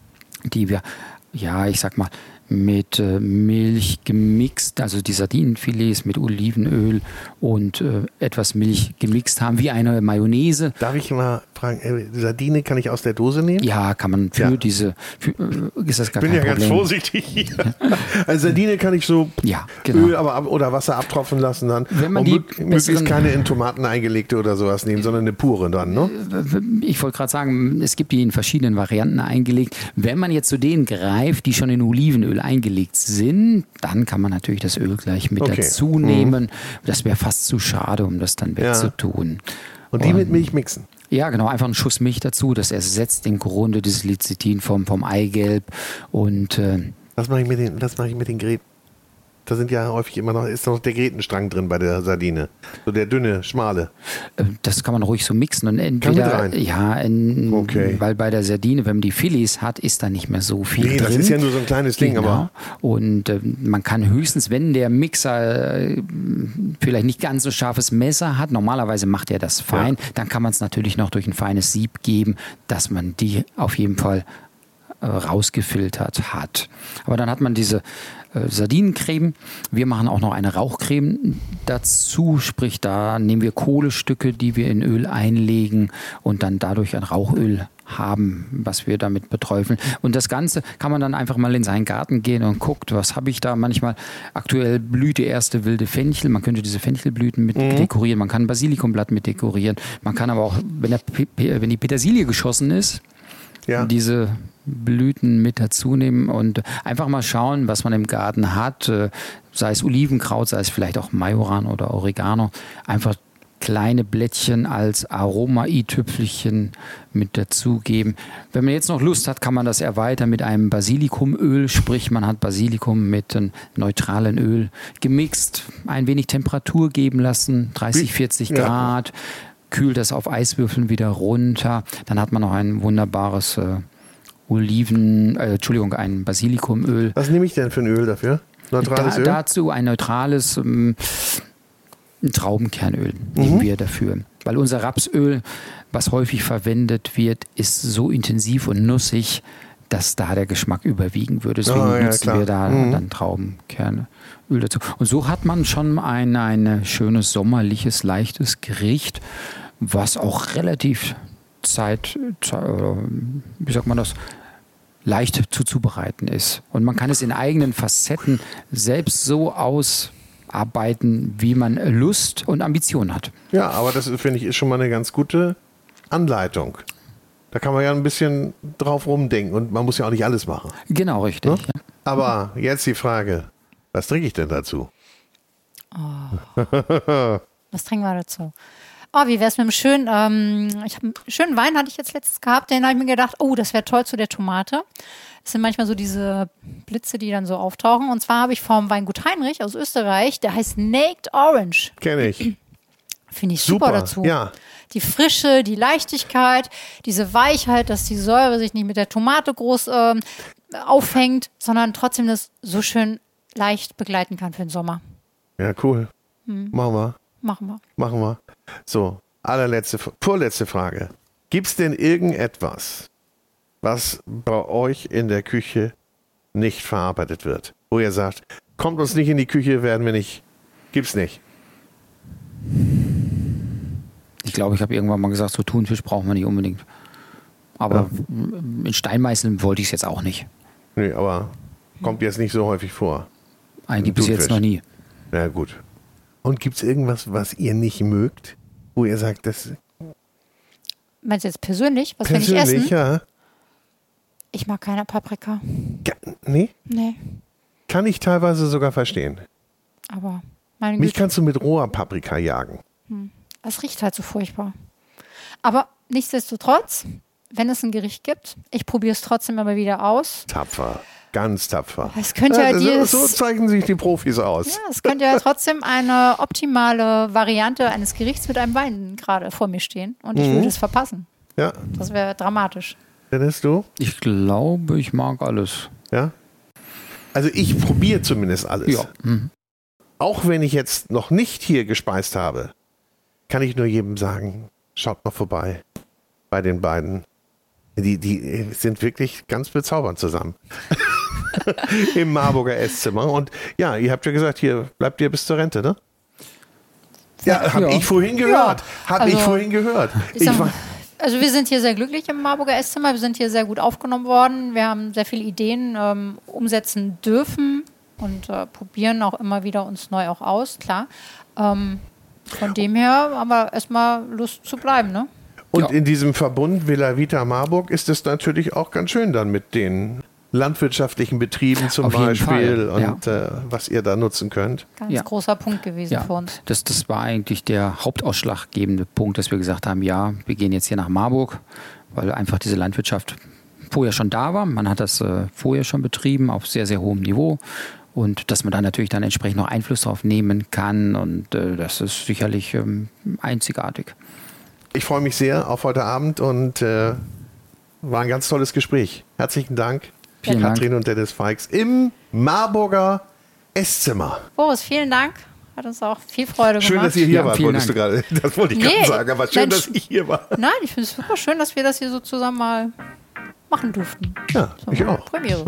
die wir, ja, ich sag mal, mit äh, Milch gemixt, also die Sardinenfilets mit Olivenöl und äh, etwas Milch gemixt haben, wie eine Mayonnaise. Darf ich mal fragen, äh, Sardine kann ich aus der Dose nehmen? Ja, kann man für Ja. diese, für, äh, ist das gar Ich bin kein ja Problem. ganz vorsichtig. Also Sardine kann ich so Ja, genau. Öl aber ab, oder Wasser abtropfen lassen dann. Wenn man und die mög- möglichst besseren- keine in Tomaten eingelegte oder sowas nehmen, sondern eine pure dann, ne? Ich wollte gerade sagen, es gibt die in verschiedenen Varianten eingelegt. Wenn man jetzt zu denen greift, die schon in Olivenöl eingelegt sind, dann kann man natürlich das Öl gleich mit Okay. dazu nehmen. Das wäre fast zu schade, um das dann Ja. wegzutun. Und die mit Milch mixen. Ja, genau, einfach einen Schuss Milch dazu. Das ersetzt im Grunde dieses Lecithin vom, vom Eigelb. Und äh, Das mache ich mit den, das mache ich mit den Gräten. Da sind ja häufig immer noch, ist noch der Grätenstrang drin bei der Sardine. So der dünne, schmale. äh, das kann man ruhig so mixen. Und mit entweder, rein? ja, in, Okay. weil bei der Sardine, wenn man die Filets hat, ist da nicht mehr so viel Nee, drin. das ist ja nur so ein kleines Ding, Genau. aber. Und äh, man kann höchstens, wenn der Mixer äh, vielleicht nicht ganz so scharfes Messer hat, normalerweise macht er das fein, Ja. dann kann man es natürlich noch durch ein feines Sieb geben, dass man die auf jeden Fall äh, rausgefiltert hat. Aber dann hat man diese äh, Sardinencreme. Wir machen auch noch eine Rauchcreme dazu, sprich da nehmen wir Kohlestücke, die wir in Öl einlegen und dann dadurch ein Rauchöl haben, was wir damit beträufeln. Und das Ganze kann man dann einfach mal in seinen Garten gehen und guckt, was habe ich da. Manchmal aktuell blüht die erste wilde Fenchel. Man könnte diese Fenchelblüten mit Mhm. dekorieren. Man kann ein Basilikumblatt mit dekorieren. Man kann aber auch, wenn, der, Pe- Pe- wenn die Petersilie geschossen ist, Ja. diese Blüten mit dazu nehmen und einfach mal schauen, was man im Garten hat. Äh, Sei es Olivenkraut, sei es vielleicht auch Majoran oder Oregano. Einfach kleine Blättchen als Aroma-i-Tüpfelchen mit dazugeben. Wenn man jetzt noch Lust hat, kann man das erweitern mit einem Basilikumöl, sprich man hat Basilikum mit einem neutralen Öl gemixt, ein wenig Temperatur geben lassen, dreißig, vierzig Ja. Grad, kühlt das auf Eiswürfeln wieder runter, dann hat man noch ein wunderbares äh, Oliven, äh, Entschuldigung, ein Basilikumöl. Was nehme ich denn für ein Öl dafür? Neutrales Da, Öl? dazu ein neutrales ähm, ein Traubenkernöl nehmen wir dafür. Weil unser Rapsöl, was häufig verwendet wird, ist so intensiv und nussig, dass da der Geschmack überwiegen würde. Deswegen Ah, ja, nutzen klar. wir da Mhm. dann Traubenkernöl dazu. Und so hat man schon ein, ein schönes, sommerliches, leichtes Gericht, was auch relativ Zeit, Zeit oder wie sagt man das, leicht zuzubereiten ist. Und man kann es in eigenen Facetten selbst so ausarbeiten, wie man Lust und Ambition hat. Ja, aber das finde ich ist schon mal eine ganz gute Anleitung. Da kann man ja ein bisschen drauf rumdenken und man muss ja auch nicht alles machen. Genau, richtig. Ne? Ja. Aber jetzt die Frage, Was trinke ich denn dazu? Oh. Was trinken wir dazu? Oh, wie wäre es mit einem schönen, ähm, ich hab einen schönen Wein hatte ich jetzt letztens gehabt, den habe ich mir gedacht, oh, das wäre toll zu der Tomate. Das sind manchmal so diese Blitze, die dann so auftauchen. Und zwar habe ich vom Weingut Heinrich aus Österreich, der heißt Naked Orange. Kenne ich. Finde ich super, super dazu. Ja. Die Frische, die Leichtigkeit, diese Weichheit, dass die Säure sich nicht mit der Tomate groß ähm, aufhängt, sondern trotzdem das so schön leicht begleiten kann für den Sommer. Ja, cool. Hm. Machen wir. Machen wir. Machen wir. So, allerletzte, vorletzte Frage. Gibt es denn irgendetwas, was bei euch in der Küche nicht verarbeitet wird? Wo ihr sagt, kommt uns nicht in die Küche, werden wir nicht. Gibt's nicht. Ich glaube, ich habe irgendwann mal gesagt, so Thunfisch brauchen wir nicht unbedingt. Aber ja. in Steinmeißeln wollte ich es jetzt auch nicht. Nee, aber kommt jetzt nicht so häufig vor. Eigentlich bis jetzt noch nie. Ja, gut. Und gibt es irgendwas, was ihr nicht mögt, wo ihr sagt, das... Meinst du jetzt persönlich, was persönlich, wir nicht essen? Ja. Ich mag keine Paprika. Ja, nee? Nee. Kann ich teilweise sogar verstehen. Aber meine Mich Güte. kannst du mit roher Paprika jagen. Hm. Es riecht halt so furchtbar. Aber nichtsdestotrotz, wenn es ein Gericht gibt, ich probiere es trotzdem immer wieder aus. Tapfer. Ganz tapfer. Es könnte ja, ja so, so zeichnen sich die Profis aus. Ja, es könnte ja trotzdem eine optimale Variante eines Gerichts mit einem Wein gerade vor mir stehen und ich mhm. würde es verpassen. Ja. Das wäre dramatisch. Dennis, du? Ich glaube, ich mag alles. Ja? Also ich probiere zumindest alles. Ja. Mhm. Auch wenn ich jetzt noch nicht hier gespeist habe, kann ich nur jedem sagen, schaut mal vorbei bei den beiden. Die, die sind wirklich ganz bezaubernd zusammen. Im Marburger Esszimmer. Und ja, ihr habt ja gesagt, hier bleibt ihr bis zur Rente, ne? Ja, habe ja. ich vorhin gehört. Ja. Habe also, ich vorhin gehört. Ich sag, ich also wir sind hier sehr glücklich im Marburger Esszimmer. Wir sind hier sehr gut aufgenommen worden. Wir haben sehr viele Ideen ähm, umsetzen dürfen und äh, probieren auch immer wieder uns neu auch aus, klar. Ähm, von dem her haben wir erstmal Lust zu bleiben, ne? Und ja. in diesem Verbund Villa Vita Marburg ist es natürlich auch ganz schön dann mit den landwirtschaftlichen Betrieben zum Auf jeden Beispiel Fall, und ja. äh, was ihr da nutzen könnt. Ganz ja. großer Punkt gewesen ja. für uns. Das, das war eigentlich der hauptausschlaggebende Punkt, dass wir gesagt haben, ja, wir gehen jetzt hier nach Marburg, weil einfach diese Landwirtschaft vorher schon da war. Man hat das äh, vorher schon betrieben auf sehr, sehr hohem Niveau. Und dass man da natürlich dann entsprechend noch Einfluss drauf nehmen kann. Und äh, das ist sicherlich ähm, einzigartig. Ich freue mich sehr auf heute Abend und äh, war ein ganz tolles Gespräch. Herzlichen Dank, vielen Katrin Dank. und Dennis Feix im Marburger Esszimmer. Boris, vielen Dank. Hat uns auch viel Freude schön, gemacht. Schön, dass ihr hier ja, wart, wolltest Dank. du gerade. Das wollte ich nee, gerade sagen, aber schön, nein, dass ich hier war. Nein, ich finde es super schön, dass wir das hier so zusammen mal machen durften. Ja, so, ich auch. Premiere. Hm?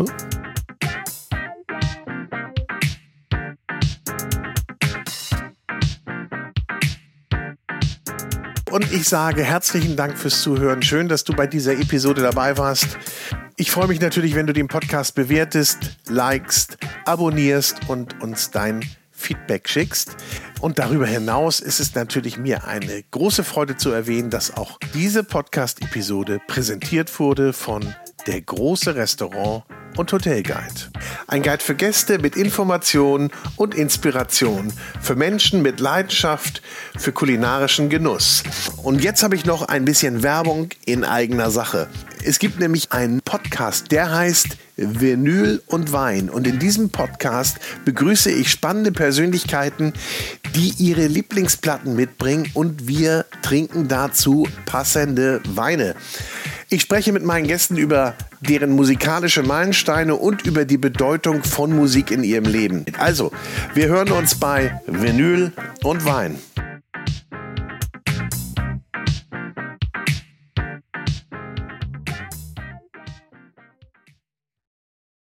Und ich sage herzlichen Dank fürs Zuhören. Schön, dass du bei dieser Episode dabei warst. Ich freue mich natürlich, wenn du den Podcast bewertest, likest, abonnierst und uns dein Feedback schickst. Und darüber hinaus ist es natürlich mir eine große Freude zu erwähnen, dass auch diese Podcast-Episode präsentiert wurde von Der große Restaurant und Hotelguide. Ein Guide für Gäste mit Informationen und Inspiration, für Menschen mit Leidenschaft für kulinarischen Genuss. Und jetzt habe ich noch ein bisschen Werbung in eigener Sache. Es gibt nämlich einen Podcast, der heißt Vinyl und Wein. Und in diesem Podcast begrüße ich spannende Persönlichkeiten, die ihre Lieblingsplatten mitbringen und wir trinken dazu passende Weine. Ich spreche mit meinen Gästen über deren musikalische Meilensteine und über die Bedeutung von Musik in ihrem Leben. Also, wir hören uns bei Vinyl und Wein.